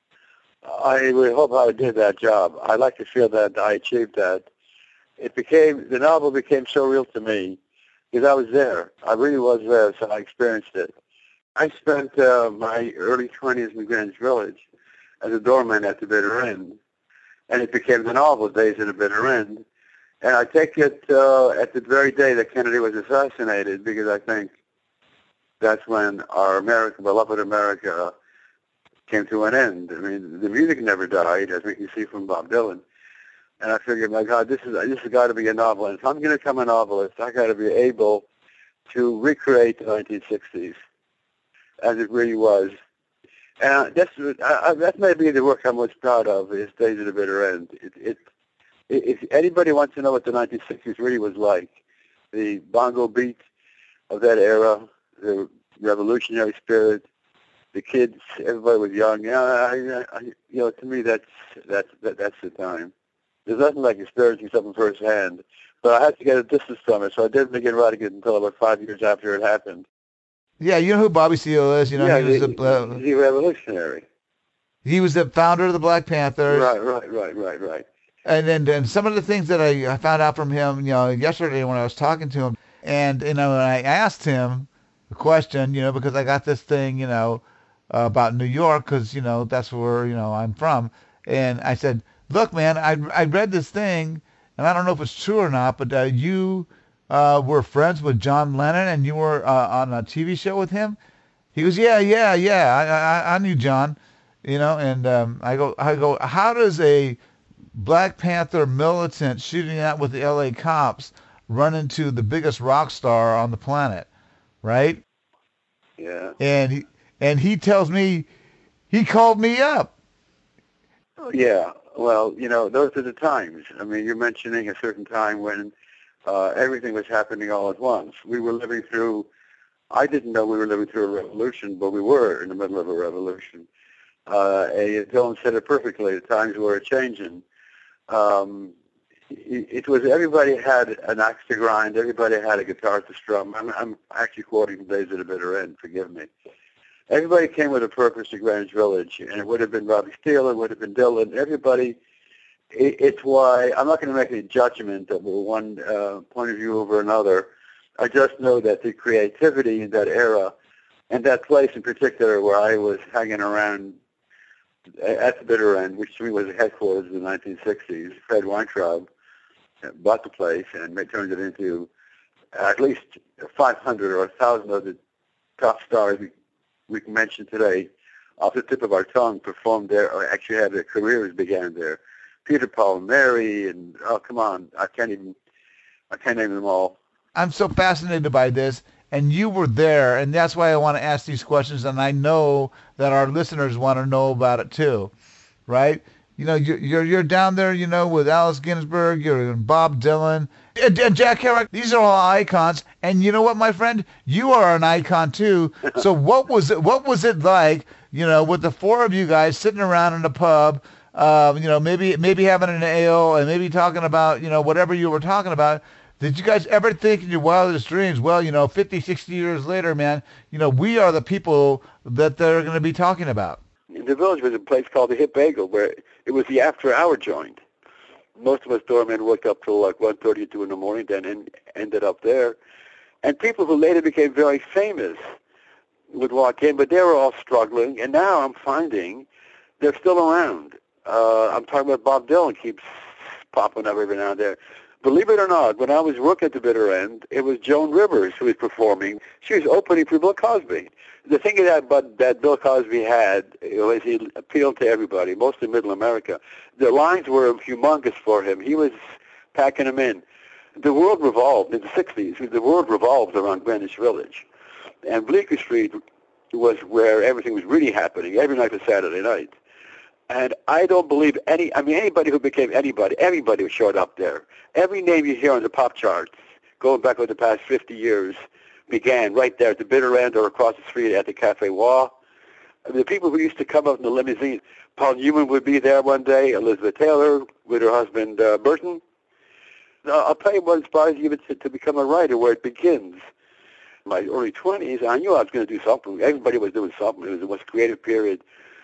I would hope I did that job. I like to feel that I achieved that. It became, the novel became so real to me because I was there. I really was there, so I experienced it. I spent uh, my early twenties in Greenwich Village as a doorman at the Bitter End, and it became the novel, Days of the Bitter End. And I take it uh, at the very day that Kennedy was assassinated because I think that's when our America, beloved America, came to an end. I mean, the music never died, as we can see from Bob Dylan. And I figured, my God, this is this has got to be a novel. And if I'm going to become a novelist, I got to be able to recreate the nineteen sixties as it really was. And that's I, that may be the work I'm most proud of, is Days of the Bitter End. It, it, if anybody wants to know what the nineteen sixties really was like, the bongo beat of that era, the revolutionary spirit, the kids, everybody was young. Yeah, I, I, you know, to me, that's that's that, that's the time. There's nothing like experiencing something firsthand. But I had to get a distance from it, so I didn't begin writing it until about five years after it happened. Yeah, you know who Bobby Seale is? You know, yeah, he was the, the uh, the revolutionary. He was the founder of the Black Panthers. Right, right, right, right, right. And then and some of the things that I, I found out from him, you know, yesterday when I was talking to him, and you know, I asked him a question, you know, because I got this thing, you know, uh, about New York, because you know that's where you know I'm from, and I said, look, man, I I read this thing, and I don't know if it's true or not, but uh, you uh, were friends with John Lennon, and you were uh, on a T V show with him. He goes, yeah, yeah, yeah, I I, I knew John, you know, and um, I go I go, how does a Black Panther militant shooting out with the L A cops run into the biggest rock star on the planet, right? Yeah. And he and he tells me he called me up. Yeah. Well, you know, those are the times. I mean, you're mentioning a certain time when uh, everything was happening all at once. We were living through, I didn't know we were living through a revolution, but we were in the middle of a revolution. Uh, and Dylan said it perfectly. The times were changing. Um, it, it was, everybody had an axe to grind. Everybody had a guitar to strum. I'm, I'm actually quoting Days of the Bitter End, forgive me. Everybody came with a purpose to Greenwich Village, and it would have been Robbie Steele, it would have been Dylan. Everybody, it, it's why, I'm not going to make any judgment of one uh, point of view over another. I just know that the creativity in that era, and that place in particular where I was hanging around at the Bitter End, which to me was the headquarters of the nineteen sixties, Fred Weintraub bought the place and turned it into at least five hundred or one thousand of the top stars we, we can mention today off the tip of our tongue performed there, or actually had their careers began there. Peter, Paul, and Mary, and oh, come on, I can't even, I can't name them all. I'm so fascinated by this, and you were there, and that's why I want to ask these questions, and I know that our listeners want to know about it too, right? You know, you're you're, you're down there, you know, with Alice Ginsberg, you're Bob Dylan, and, and Jack Kerouac. These are all icons, and you know what, my friend, you are an icon too. So what was it? What was it like? You know, with the four of you guys sitting around in a pub, um, you know, maybe maybe having an ale and maybe talking about, you know, whatever you were talking about. Did you guys ever think in your wildest dreams, well, you know, fifty, sixty years later, man, you know, we are the people that they're going to be talking about? In the Village was a place called the Hip Bagel, where it was the after-hour joint. Most of us doormen worked up till like one thirty, two in the morning, then en- ended up there. And people who later became very famous would walk in, but they were all struggling. And now I'm finding they're still around. Uh, I'm talking about Bob Dylan keeps popping up every now and then. Believe it or not, when I was working at the bitter end, it was Joan Rivers who was performing. She was opening for Bill Cosby. The thing that, but, that Bill Cosby had was he appealed to everybody, mostly Middle America. The lines were humongous for him. He was packing them in. The world revolved in the sixties. The world revolved around Greenwich Village. And Bleecker Street was where everything was really happening. Every night was Saturday night. And I don't believe any, I mean, anybody who became anybody, everybody showed up there. Every name you hear on the pop charts, going back over the past fifty years, began right there at the bitter end or across the street at the Cafe Wah. I mean, the people who used to come up in the limousine, Paul Newman would be there one day, Elizabeth Taylor with her husband uh, Burton. Now, I'll tell you what inspires you to, to become a writer, where it begins. In my early twenties, I knew I was going to do something. Everybody was doing something. It was the most creative period.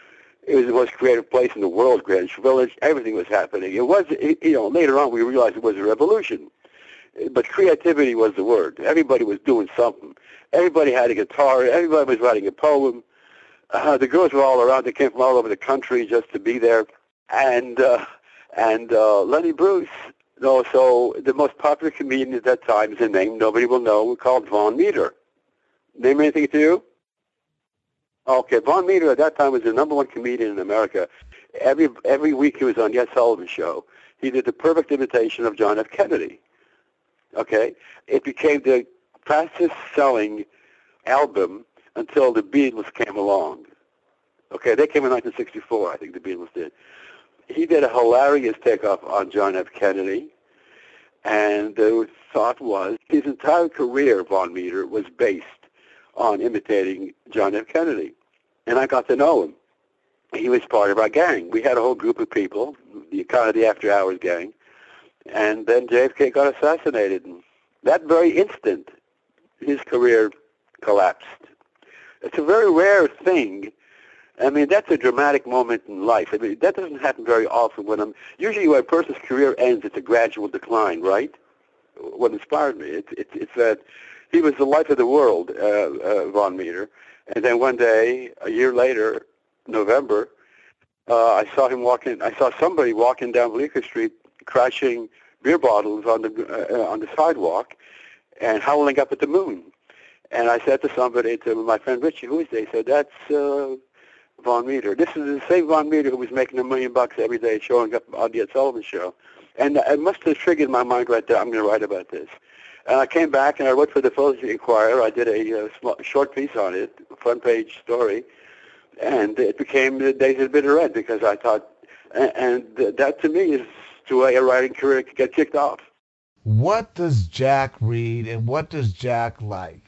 It was the most creative place in the world, Greenwich Village. Everything was happening. It was, you know, later on we realized it was a revolution. But creativity was the word. Everybody was doing something. Everybody had a guitar. Everybody was writing a poem. Uh, the girls were all around. They came from all over the country just to be there. And uh, and uh, Lenny Bruce, no, so the most popular comedian at that time is a name nobody will know, called Von Meter. Name anything to you? Okay, Von Meter at that time was the number one comedian in America. Every every week he was on the Ed Sullivan Show. He did the perfect imitation of John F. Kennedy. Okay? It became the fastest-selling album until the Beatles came along. Okay, they came in nineteen sixty-four, I think the Beatles did. He did a hilarious takeoff on John F. Kennedy, and the thought was his entire career, Von Meter, was based on imitating John F. Kennedy. And I got to know him. He was part of our gang. We had a whole group of people, the kind of the After Hours gang, and then J F K got assassinated. And that very instant, his career collapsed. It's a very rare thing. I mean, that's a dramatic moment in life. I mean, that doesn't happen very often. When I'm usually when a person's career ends, it's a gradual decline, right? What inspired me, it's it's, it's that he was the life of the world, uh, uh, Von Meter, and then one day, a year later, November, uh, I saw him walking. I saw somebody walking down Bleecker Street, crashing beer bottles on the uh, on the sidewalk, and howling up at the moon. And I said to somebody, to my friend Richie, who is they? He said, that's uh, Von Meter. This is the same Von Meter who was making a million bucks every day showing up on the Ed Sullivan Show. And it must have triggered my mind right there. I'm going to write about this. And I came back and I wrote for the Philadelphia Inquirer. I did a, uh, small, short piece on it, front page story. And it became the Days of the Bitter End because I thought, and, and that to me is the way a writing career could get kicked off. What does Jack read and what does Jack like?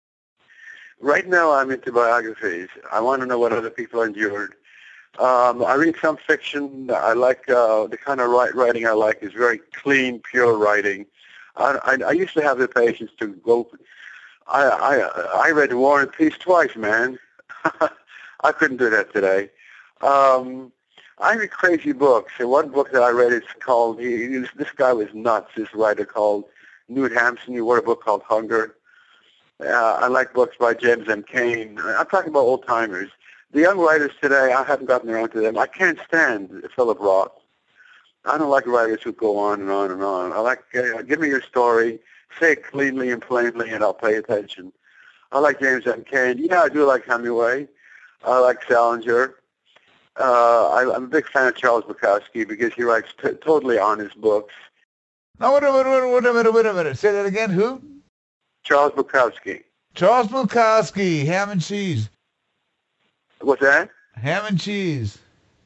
Right now I'm into biographies. I want to know what other people endured. Um, I read some fiction. I like uh, the kind of writing I like is very clean, pure writing. I, I, I used to have the patience to go. I, I, I read War and Peace twice, man. I couldn't do that today. Um, I read crazy books. And one book that I read is called, he, he, this guy was nuts, this writer called Newt Hampson. He wrote a book called Hunger. Uh, I like books by James M. Cain. I'm talking about old-timers. The young writers today, I haven't gotten around to them. I can't stand Philip Roth. I don't like writers who go on and on and on. I like, uh, give me your story, say it cleanly and plainly, and I'll pay attention. I like James M. Cain. Yeah, I do like Hemingway. I like Salinger. Uh, I, I'm a big fan of Charles Bukowski because he writes t- totally honest books. No, wait a minute, wait a minute, wait a minute, wait a minute. Say that again. Who? Charles Bukowski. Charles Bukowski, ham and cheese. What's that? Ham and cheese.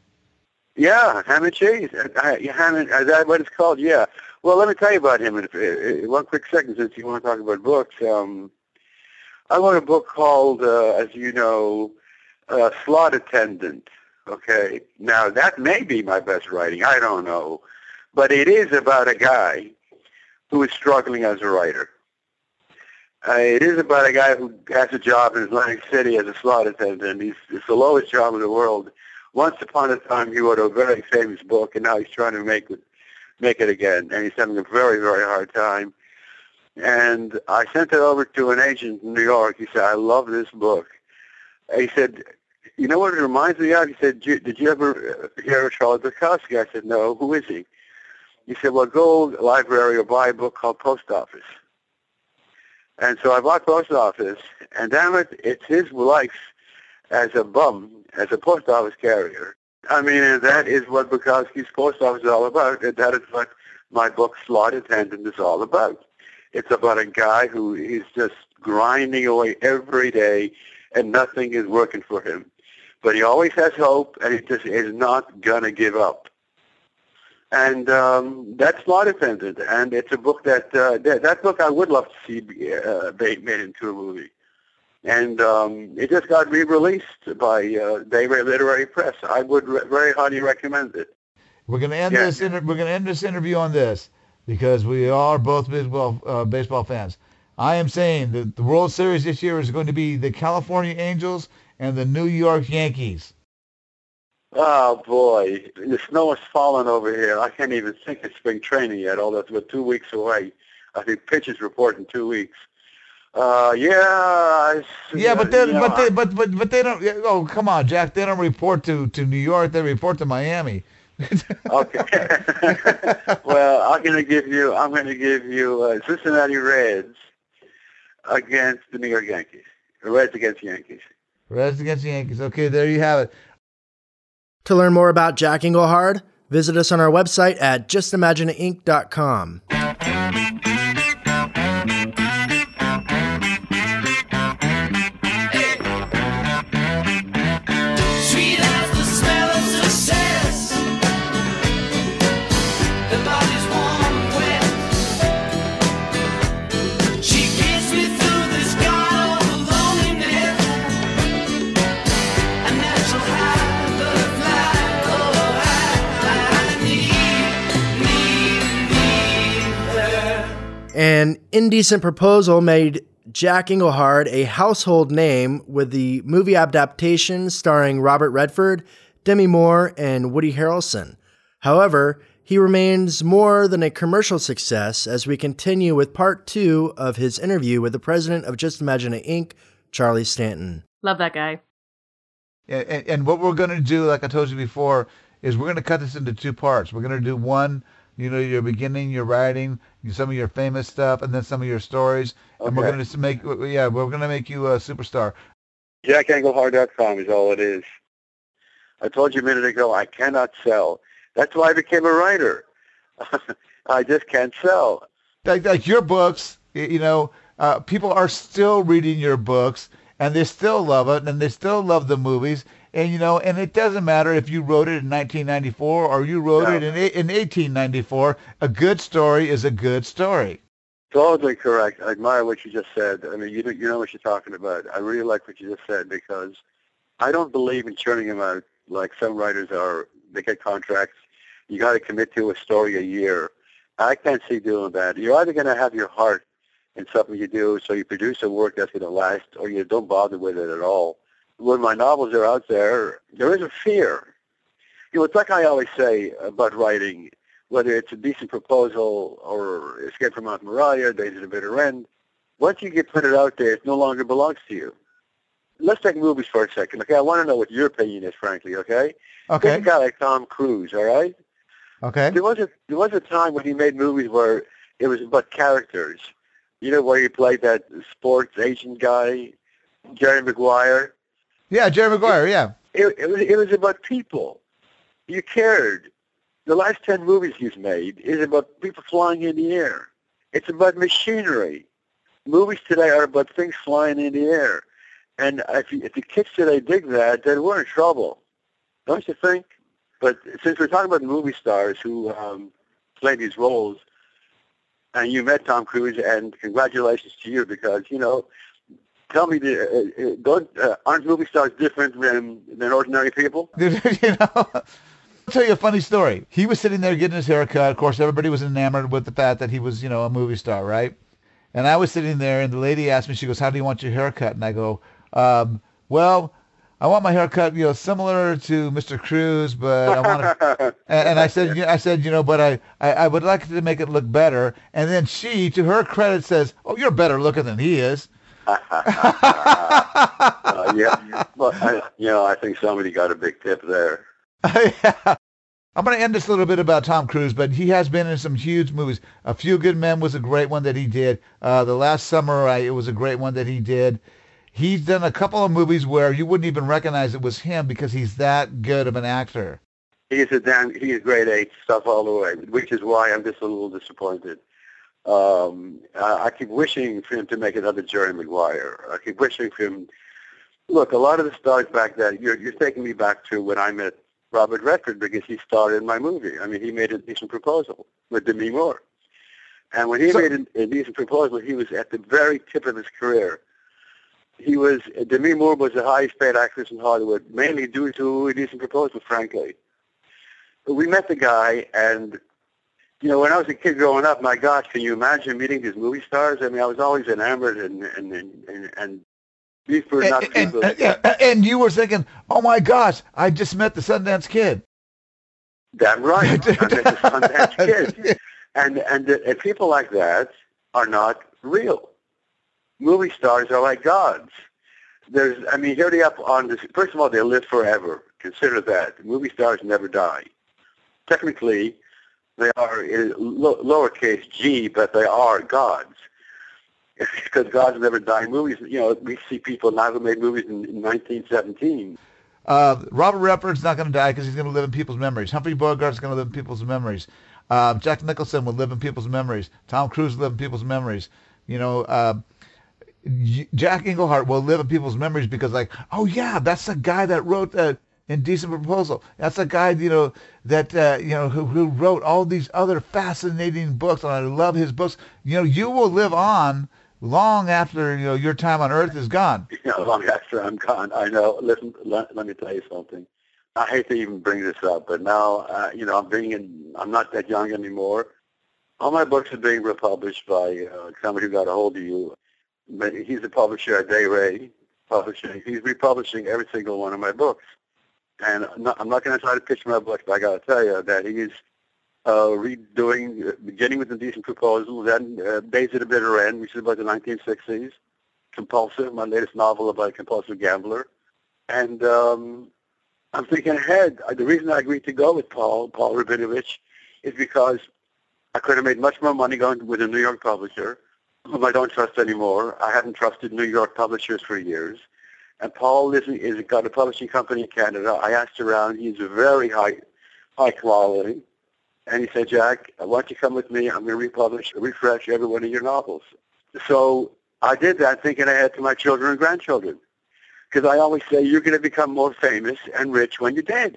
Yeah, ham and cheese. Uh, uh, ham and, is that what it's called? Yeah. Well, let me tell you about him in, in one quick second since you want to talk about books. Um, I wrote a book called, uh, as you know, uh, Slot Attendant. Okay. Now, that may be my best writing. I don't know. But it is about a guy who is struggling as a writer. Uh, it is about a guy who has a job in Atlantic City as a slot attendant. He's, it's the lowest job in the world. Once upon a time, he wrote a very famous book, and now he's trying to make it, make it again. And he's having a very, very hard time. And I sent it over to an agent in New York. He said, I love this book. And he said, you know what it reminds me of? He said, did you, did you ever hear of Charles Bukowski? I said, no. Who is he? He said, well, go to the library or buy a book called Post Office. And so I bought Post Office, and damn it, it's his life as a bum, as a post office carrier. I mean, and that is what Bukowski's Post Office is all about, and that is what my book, Slot Attendant, is all about. It's about a guy who is just grinding away every day, and nothing is working for him. But he always has hope, and he just is not going to give up. And um, that's Slot Attendant, and it's a book that, uh, that, that book I would love to see uh, made into a movie. And um, it just got re-released by uh, Daybreak Literary Press. I would re- very highly recommend it. We're going to end Yeah. this. Inter- we're going to end this interview on this because we are both baseball uh, baseball fans. I am saying that the World Series this year is going to be the California Angels and the New York Yankees. Oh, boy. The snow is falling over here. I can't even think it's spring training yet, although it's about two weeks away. I think pitchers report in two weeks. Uh, yeah. I, Yeah, but they, you know, but they, but but but they don't. Oh, come on, Jack. They don't report to, to New York. They report to Miami. Okay. Well, I'm going to give you. I'm going to give you uh, Cincinnati Reds against the New York Yankees. Reds against Yankees. Reds against the Yankees. Okay, there you have it. To learn more about Jack Engelhard, visit us on our website at just imagine inc dot com. Sweet as the smell of success. The body's warm and wet. She gets me through this god of loneliness. A natural high, butterfly, oh, I, I need, need, need her. An Indecent Proposal made Jack Engelhard a household name with the movie adaptation starring Robert Redford, Demi Moore, and Woody Harrelson. However, he remains more than a commercial success as we continue with part two of his interview with the president of Just Imagine It, Incorporated, Charlie Stanton. Love that guy. And, and, and what we're going to do, like I told you before, is we're going to cut this into two parts. We're going to do one, you know, your beginning, your writing, some of your famous stuff, and then some of your stories. And we're Okay. going to make, yeah, we're going to make you a superstar. Jack Engelhard dot com is all it is. I told you a minute ago, I cannot sell. That's why I became a writer. I just can't sell. Like, like your books, y- you know, uh, people are still reading your books, and they still love it, and they still love the movies. And, you know, and it doesn't matter if you wrote it in nineteen ninety-four or you wrote No. it in, eight- in eighteen ninety-four. A good story is a good story. Totally correct. I admire what you just said. I mean, you you know what you're talking about. I really like what you just said because I don't believe in churning them out like some writers are. They get contracts. You got to commit to a story a year. I can't see doing that. You're either going to have your heart in something you do, so you produce a work that's going to last, or you don't bother with it at all. When my novels are out there, there is a fear. You know, it's like I always say about writing, whether it's A Decent Proposal or Escape from Mount Moriah, Days at the Bitter End, once you get put it out there, it no longer belongs to you. Let's take movies for a second, okay? I want to know what your opinion is, frankly, okay? Okay. Take a guy like Tom Cruise, all right? Okay. There was a there was a time when he made movies where it was about characters. You know, where he played that sports agent guy, Jerry Maguire. Yeah, Jerry Maguire, yeah. It, it, was, it was about people. You cared. The last ten movies he's made is about people flying in the air. It's about machinery. Movies today are about things flying in the air. And if, you, if the kids today dig that, then we're in trouble. Don't you think? But since we're talking about movie stars who um, play these roles, and you met Tom Cruise, and congratulations to you because, you know, tell me, the, uh, don't, uh, aren't movie stars different than, than ordinary people? you know, I'll tell you a funny story. He was sitting there getting his haircut. Of course, everybody was enamored with the fact that he was, you know, a movie star, right? And I was sitting there, and the lady asked me, she goes, how do you want your haircut? And I go, um, well, I want my haircut, you know, similar to Mister Cruise, but I want to. and, and I said, I said, you know, but I, I, I would like to make it look better. And then she, to her credit, says, "Oh, you're better looking than he is." uh, yeah, well, I, you know, I think somebody got a big tip there. Yeah. I'm going to end this a little bit about Tom Cruise, but he has been in some huge movies. A Few Good Men was a great one that he did. Uh, The Last Samurai, it was a great one that he did. He's done a couple of movies where you wouldn't even recognize it was him because he's that good of an actor. He's a damn, he's grade eight stuff all the way, which is why I'm just a little disappointed. Um, I, I keep wishing for him to make another Jerry Maguire. I keep wishing for him. Look, a lot of the stars back then, you're, you're taking me back to when I met Robert Redford because he starred in my movie. I mean, he made a decent proposal with Demi Moore. And when he so, made a, a decent proposal, he was at the very tip of his career. He was, Demi Moore was the highest paid actress in Hollywood, mainly due to A Decent Proposal, frankly. But we met the guy, and, you know, when I was a kid growing up, my gosh, can you imagine meeting these movie stars? I mean, I was always enamored, and and and, and, and these were not and, people. And, and, and you were thinking, oh, my gosh, I just met the Sundance Kid. Damn right. I met the Sundance Kid. And, and, and people like that are not real. Movie stars are like gods. There's, I mean, here they up on this. First of all, they live forever. Consider that. Movie stars never die. Technically, they are in lo- lowercase g, but they are gods. Because gods never die. Movies, you know, we see people now who made movies in, in nineteen seventeen. Uh, Robert Redford's not going to die because he's going to live in people's memories. Humphrey Bogart's going to live in people's memories. Uh, Jack Nicholson will live in people's memories. Tom Cruise will live in people's memories. You know, uh, Jack Englehart will live in people's memories because, like, oh yeah, that's the guy that wrote the Indecent Proposal. That's the guy, you know, that uh, you know who, who wrote all these other fascinating books, and I love his books. You know, you will live on long after you know your time on Earth is gone. You know, long after I'm gone. I know. Listen, let, let me tell you something. I hate to even bring this up, but now, uh, you know, I'm being, I'm not that young anymore. All my books are being republished by uh, somebody who got a hold of you. He's the publisher at Day Ray Publishing. He's republishing every single one of my books. And I'm not, I'm not going to try to pitch my books, but I got to tell you that he's uh, redoing, uh, beginning with Indecent Proposal, then uh, Days at a Bitter End, which is about the nineteen sixties, Compulsive, my latest novel about a compulsive gambler. And um, I'm thinking ahead. The reason I agreed to go with Paul, Paul Rabinovich, is because I could have made much more money going with a New York publisher, whom I don't trust anymore. I haven't trusted New York publishers for years. And Paul is, is got a publishing company in Canada. I asked around. He's very high high quality. And he said, Jack, why don't you come with me? I'm going to republish, refresh every one of your novels. So I did that thinking ahead to my children and grandchildren. Because I always say you're going to become more famous and rich when you're dead.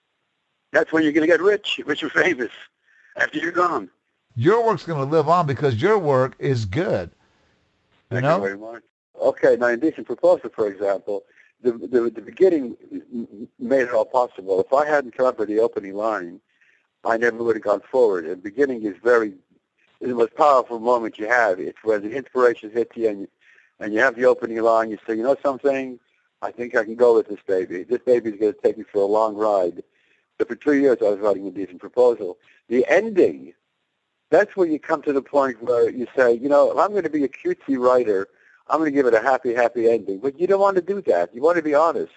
That's when you're going to get rich, rich and famous, after you're gone. Your work's going to live on because your work is good. You Thank know? you very much. Okay, now Indecent Proposal, for example, the, the the beginning made it all possible. If I hadn't come up with the opening line, I never would have gone forward. The beginning is very, it's the most powerful moment you have. It's when the inspiration hits you and you, and you have the opening line, you say, you know something, I think I can go with this baby. This baby's going to take me for a long ride. So for two years I was writing Indecent Proposal. The ending, that's where you come to the point where you say, you know, if I'm going to be a cutesy writer, I'm going to give it a happy, happy ending. But you don't want to do that. You want to be honest.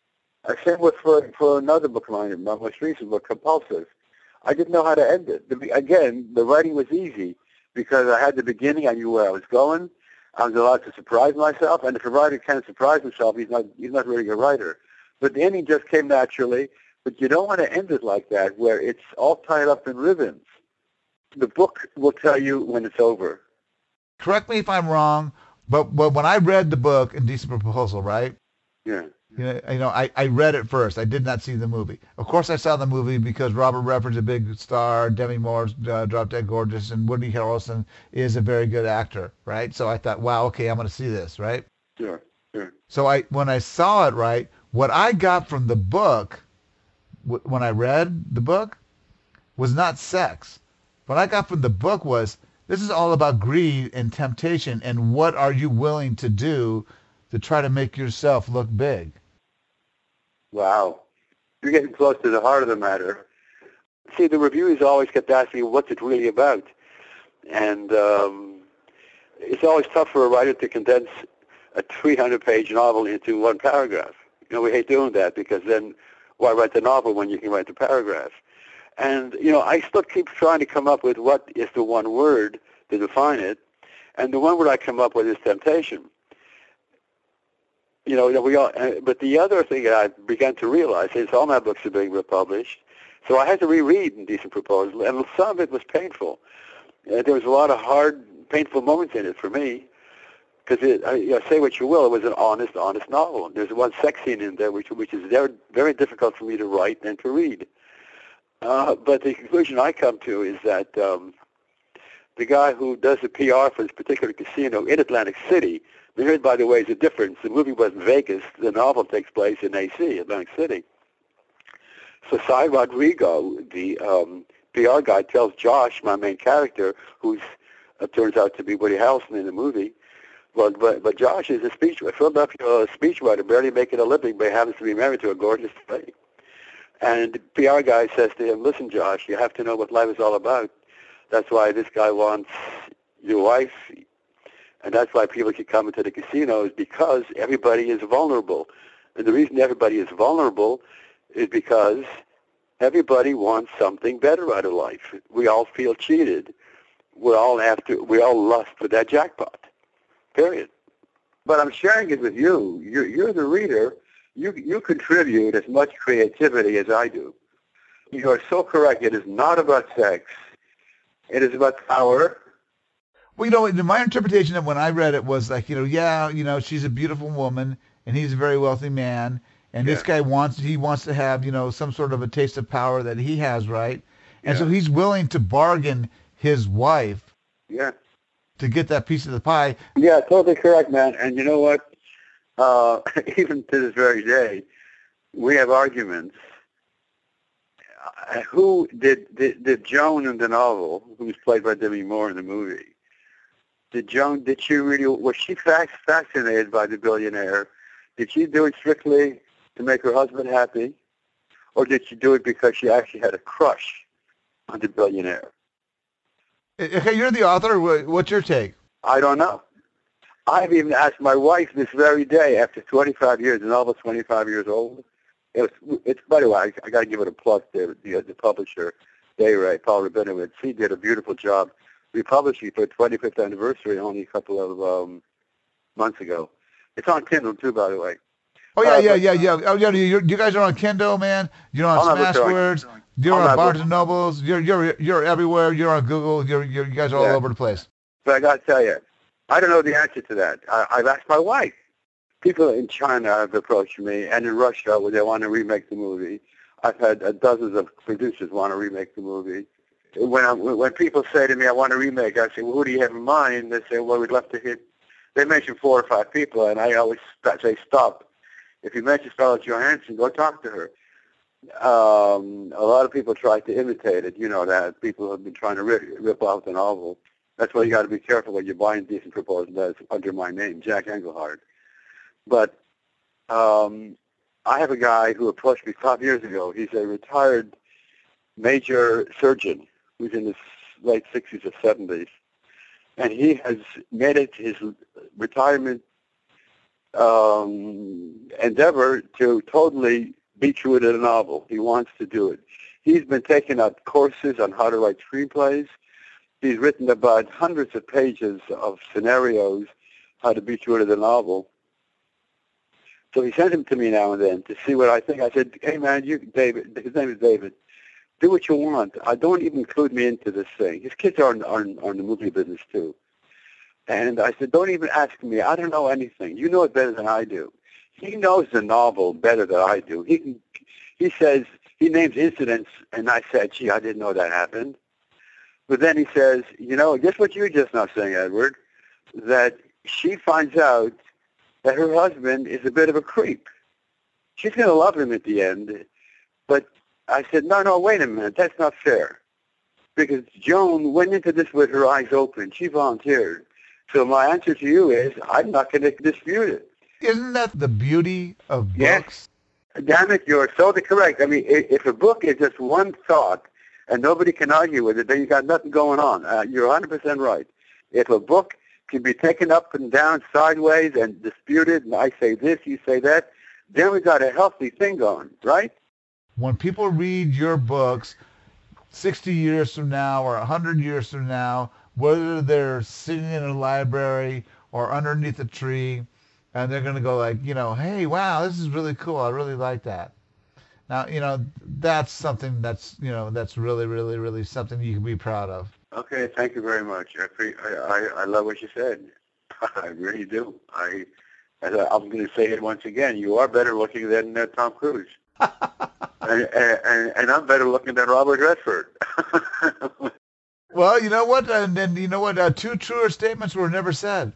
I same with for, for another book of mine, my most recent book, Compulsive. I didn't know how to end it. The, again, the writing was easy because I had the beginning. I knew where I was going. I was allowed to surprise myself, and if a writer can't surprise himself, he's not he's not really a writer. But the ending just came naturally. But you don't want to end it like that, where it's all tied up in ribbons. The book will tell you when it's over. Correct me if I'm wrong, but, but when I read the book, Indecent Proposal, right? Yeah. You know, you know I, I read it first. I did not see the movie. Of course, I saw the movie because Robert Redford's a big star, Demi Moore's uh, Drop Dead Gorgeous, and Woody Harrelson is a very good actor, right? So I thought, wow, okay, I'm going to see this, right? Sure, sure. So I when I saw it, right, what I got from the book, w- when I read the book, was not sex. What I got from the book was, this is all about greed and temptation, and what are you willing to do to try to make yourself look big? Wow. You're getting close to the heart of the matter. See, the reviewers always kept asking, what's it really about? And um, it's always tough for a writer to condense a three hundred page novel into one paragraph. You know, we hate doing that because then why write the novel when you can write the paragraph? And, you know, I still keep trying to come up with what is the one word to define it. And the one word I come up with is temptation. You know, we all, uh, but the other thing that I began to realize is all my books are being republished, so I had to reread Indecent Proposal, and some of it was painful. Uh, there was a lot of hard, painful moments in it for me, because uh, you know, say what you will, it was an honest, honest novel. There's one sex scene in there which, which is very, very difficult for me to write and to read. Uh, but the conclusion I come to is that um, the guy who does the P R for this particular casino in Atlantic City, here, by the way, is a difference. The movie was in Vegas. The novel takes place in A C, Atlantic City. So Cy Rodrigo, the um, P R guy, tells Josh, my main character, who uh, turns out to be Woody Harrelson in the movie, but, but, but Josh is a speech, a Philadelphia speechwriter, barely making a living, but happens to be married to a gorgeous lady. And the P R guy says to him, listen, Josh, you have to know what life is all about. That's why this guy wants your wife. And that's why people keep coming to the casinos, because everybody is vulnerable. And the reason everybody is vulnerable is because everybody wants something better out of life. We all feel cheated. We're all after, we all lust for that jackpot, period. But I'm sharing it with you. You're, you're the reader. You, you contribute as much creativity as I do. You are so correct. It is not about sex. It is about power. Well, you know, my interpretation of when I read it was like, you know, yeah, you know, she's a beautiful woman and he's a very wealthy man, and yeah. this guy wants, he wants to have, you know, some sort of a taste of power that he has, right? And yeah. so he's willing to bargain his wife yeah. to get that piece of the pie. Yeah, totally correct, man. And you know what? Uh, even to this very day, we have arguments. Uh, who did, did, did Joan in the novel, who was played by Demi Moore in the movie, Did Joan, did she really, was she fascinated by the billionaire? Did she do it strictly to make her husband happy? Or did she do it because she actually had a crush on the billionaire? Okay, you're the author. What's your take? I don't know. I've even asked my wife this very day, after twenty-five years, the novel's twenty-five years old. It was, it's, by the way, I, I got to give it a plug to the, the publisher, Day Ray, Paul Rabinowitz. He did a beautiful job republishing for twenty-fifth anniversary only a couple of um, months ago. It's on Kindle too, by the way. Oh yeah, uh, yeah, but, yeah, yeah. Oh yeah, you you guys are on Kindle, man. You're on Smashwords. You're on Barnes and Nobles. You're you're you're everywhere. You're on Google. You're, you're you guys are all yeah. over the place. But I got to tell you, I don't know the answer to that. I, I've asked my wife. People in China have approached me, and in Russia, where they want to remake the movie. I've had uh, dozens of producers want to remake the movie. When I, when people say to me, I want to remake, I say, well, who do you have in mind? They say, well, we'd love to hit. They mention four or five people, and I always say, stop. If you mention Scarlett Johansson, go talk to her. Um, a lot of people try to imitate it. You know that. People have been trying to rip, rip off the novel. That's why you got to be careful when you're buying Indecent Proposal. That's under my name, Jack Engelhard. But um, I have a guy who approached me five years ago. He's a retired major surgeon who's in his late sixties or seventies. And he has made it his retirement um, endeavor to totally be true to the novel. He wants to do it. He's been taking up courses on how to write screenplays. He's written about hundreds of pages of scenarios how to be true to the novel. So he sent him to me now and then to see what I think. I said, hey, man, you, David, his name is David, do what you want. I don't even include me into this thing. His kids are in, are, in, are in the movie business, too. And I said, don't even ask me. I don't know anything. You know it better than I do. He knows the novel better than I do. He can, he says, he names incidents, and I said, gee, I didn't know that happened. But then he says, you know, just what you were just now saying, Edward, that she finds out that her husband is a bit of a creep. She's going to love him at the end. But I said, no, no, wait a minute. That's not fair. Because Joan went into this with her eyes open. She volunteered. So my answer to you is, I'm not going to dispute it. Isn't that the beauty of books? Yes. Damn it, you're so correct. I mean, if a book is just one thought and nobody can argue with it, then you got nothing going on. Uh, you're one hundred percent right. If a book can be taken up and down sideways and disputed, and I say this, you say that, then we got a healthy thing going, right? When people read your books sixty years from now or one hundred years from now, whether they're sitting in a library or underneath a tree, and they're going to go like, you know, hey, wow, this is really cool. I really like that. Now, you know, that's something that's, you know, that's really, really, really something you can be proud of. Okay, thank you very much. I pre- I, I, I love what you said. I really do. I, as I I'm going to say it once again. You are better looking than uh, Tom Cruise, and, and and I'm better looking than Robert Redford. Well, you know what? And then you know what? Uh, two truer statements were never said.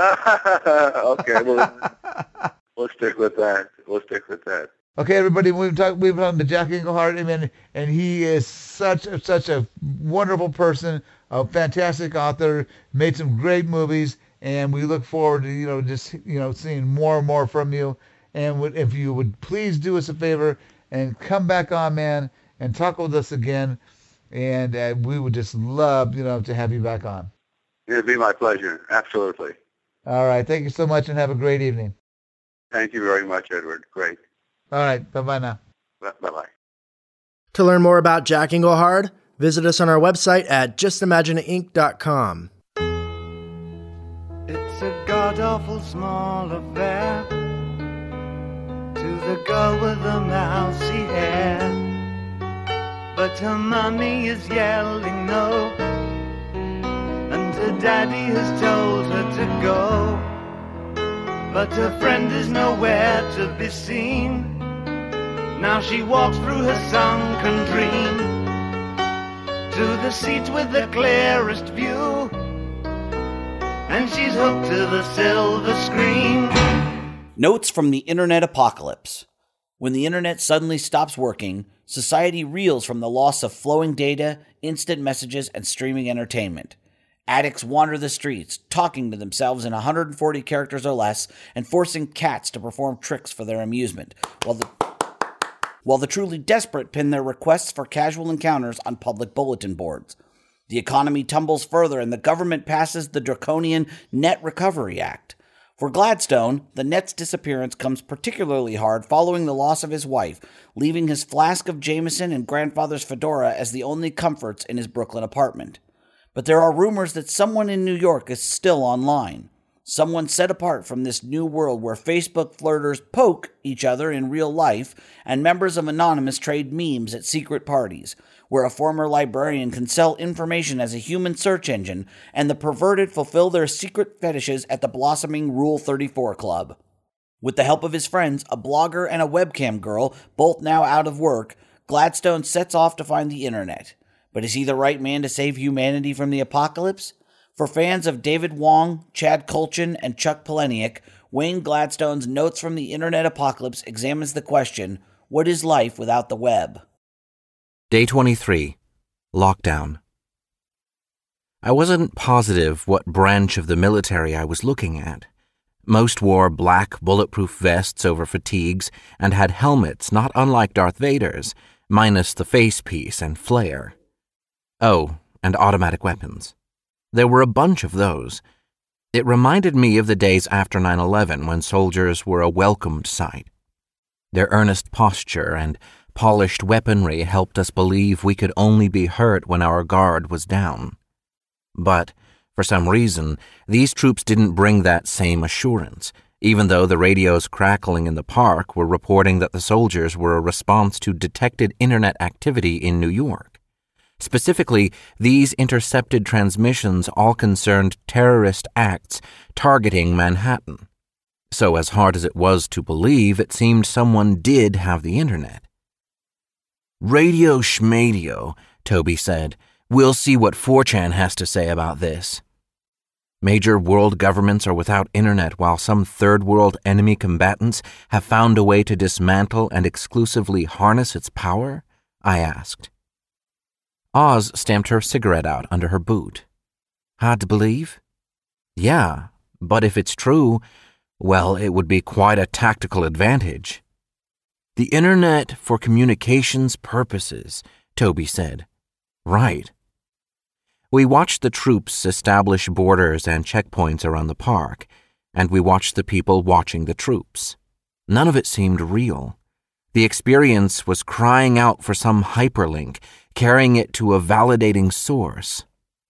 Okay, well, we'll stick with that. We'll stick with that. Okay, everybody, we've talked. We've talked to Jack Engelhart, and and he is such a, such a wonderful person, a fantastic author, made some great movies, and we look forward to you know just you know seeing more and more from you. And would, if you would please do us a favor and come back on, man, and talk with us again, and uh, we would just love you know to have you back on. It'd be my pleasure. Absolutely. All right, thank you so much, and have a great evening. Thank you very much, Edward. Great. All right, bye-bye now. Bye-bye. To learn more about Jack Engelhard, visit us on our website at just imagine inc dot com. It's a god-awful small affair to the girl with the mousy hair, but her mommy is yelling no, and her daddy has told her to go, but her friend is nowhere to be seen. Now she walks through her sunken dream to the seat with the clearest view, and she's hooked to the silver screen. Notes from the Internet Apocalypse. When the Internet suddenly stops working, society reels from the loss of flowing data, instant messages, and streaming entertainment. Addicts wander the streets, talking to themselves in one hundred forty characters or less, and forcing cats to perform tricks for their amusement, while the while the truly desperate pin their requests for casual encounters on public bulletin boards. The economy tumbles further, and the government passes the draconian Net Recovery Act. For Gladstone, the Net's disappearance comes particularly hard following the loss of his wife, leaving his flask of Jameson and grandfather's fedora as the only comforts in his Brooklyn apartment. But there are rumors that someone in New York is still online. Someone set apart from this new world where Facebook flirters poke each other in real life, and members of Anonymous trade memes at secret parties, where a former librarian can sell information as a human search engine, and the perverted fulfill their secret fetishes at the blossoming Rule thirty-four Club. With the help of his friends, a blogger and a webcam girl, both now out of work, Gladstone sets off to find the internet. But is he the right man to save humanity from the apocalypse? For fans of David Wong, Chad Kultgen, and Chuck Palahniuk, Wayne Gladstone's Notes from the Internet Apocalypse examines the question, what is life without the web? Day twenty-three. Lockdown. I wasn't positive what branch of the military I was looking at. Most wore black bulletproof vests over fatigues and had helmets not unlike Darth Vader's, minus the facepiece and flare. Oh, and automatic weapons. There were a bunch of those. It reminded me of the days after nine eleven when soldiers were a welcomed sight. Their earnest posture and polished weaponry helped us believe we could only be hurt when our guard was down. But For some reason, these troops didn't bring that same assurance, even though the radios crackling in the park were reporting that the soldiers were a response to detected internet activity in New York. Specifically, these intercepted transmissions all concerned terrorist acts targeting Manhattan. So as hard as it was to believe, it seemed someone did have the internet. Radio schmadio, Toby said. We'll see what four chan has to say about this. Major world governments are without internet while some third-world enemy combatants have found a way to dismantle and exclusively harness its power? I asked. Oz stamped her cigarette out under her boot. Hard to believe? Yeah, but if it's true, well, it would be quite a tactical advantage. The internet for communications purposes, Toby said. Right. We watched the troops establish borders and checkpoints around the park, and we watched the people watching the troops. None of it seemed real. The experience was crying out for some hyperlink, carrying it to a validating source.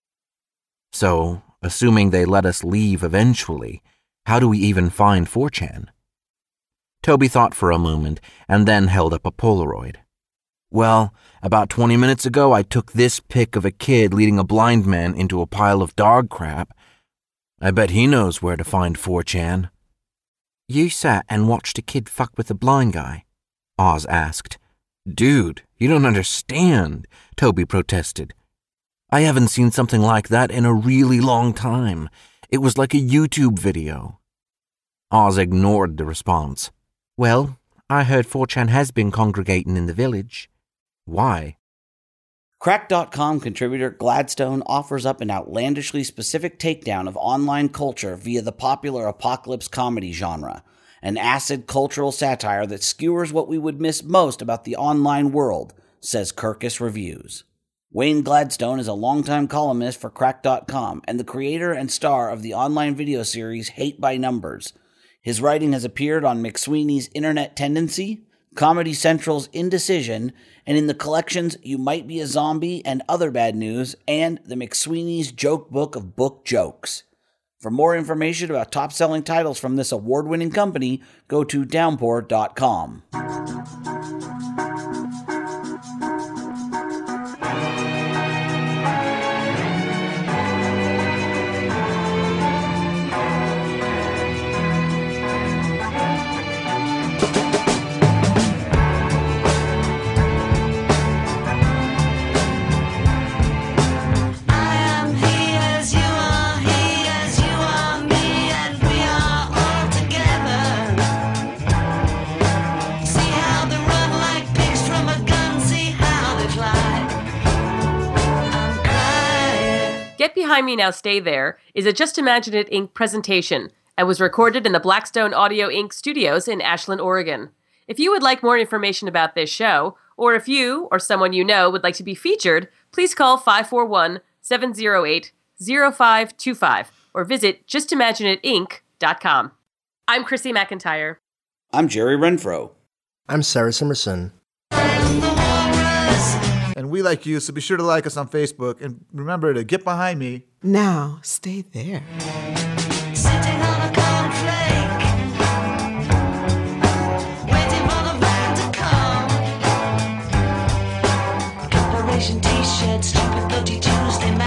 So, assuming they let us leave eventually, how do we even find four chan? Toby thought for a moment and then held up a Polaroid. Well, about twenty minutes ago, I took this pic of a kid leading a blind man into a pile of dog crap. I bet he knows where to find four chan. You sat and watched a kid fuck with a blind guy? Oz asked. Dude, you don't understand, Toby protested. I haven't seen something like that in a really long time. It was like a YouTube video. Oz ignored the response. Well, I heard four chan has been congregating in the village. Why? Cracked dot com contributor Gladstone offers up an outlandishly specific takedown of online culture via the popular apocalypse comedy genre, an acid cultural satire that skewers what we would miss most about the online world, says Kirkus Reviews. Wayne Gladstone is a longtime columnist for Cracked dot com and the creator and star of the online video series Hate by Numbers. His writing has appeared on McSweeney's Internet Tendency, Comedy Central's Indecision, and in the collections You Might Be a Zombie and Other Bad News, and the McSweeney's Joke Book of Book Jokes. For more information about top-selling titles from this award-winning company, go to downpour dot com. Get Behind Me Now, Stay There is a Just Imagine It, Incorporated presentation and was recorded in the Blackstone Audio Incorporated studios in Ashland, Oregon. If you would like more information about this show, or if you or someone you know would like to be featured, please call five four one, seven zero eight, zero five two five or visit just imagine it inc dot com. I'm Chrissy McIntyre. I'm Jerry Renfro. I'm Sarah Simerson. And we like you, so be sure to like us on Facebook. And remember to get behind me. Now, stay there. Sitting on a cornflake, waiting for the van to come. Operation T-shirt, stupid bloody Tuesday.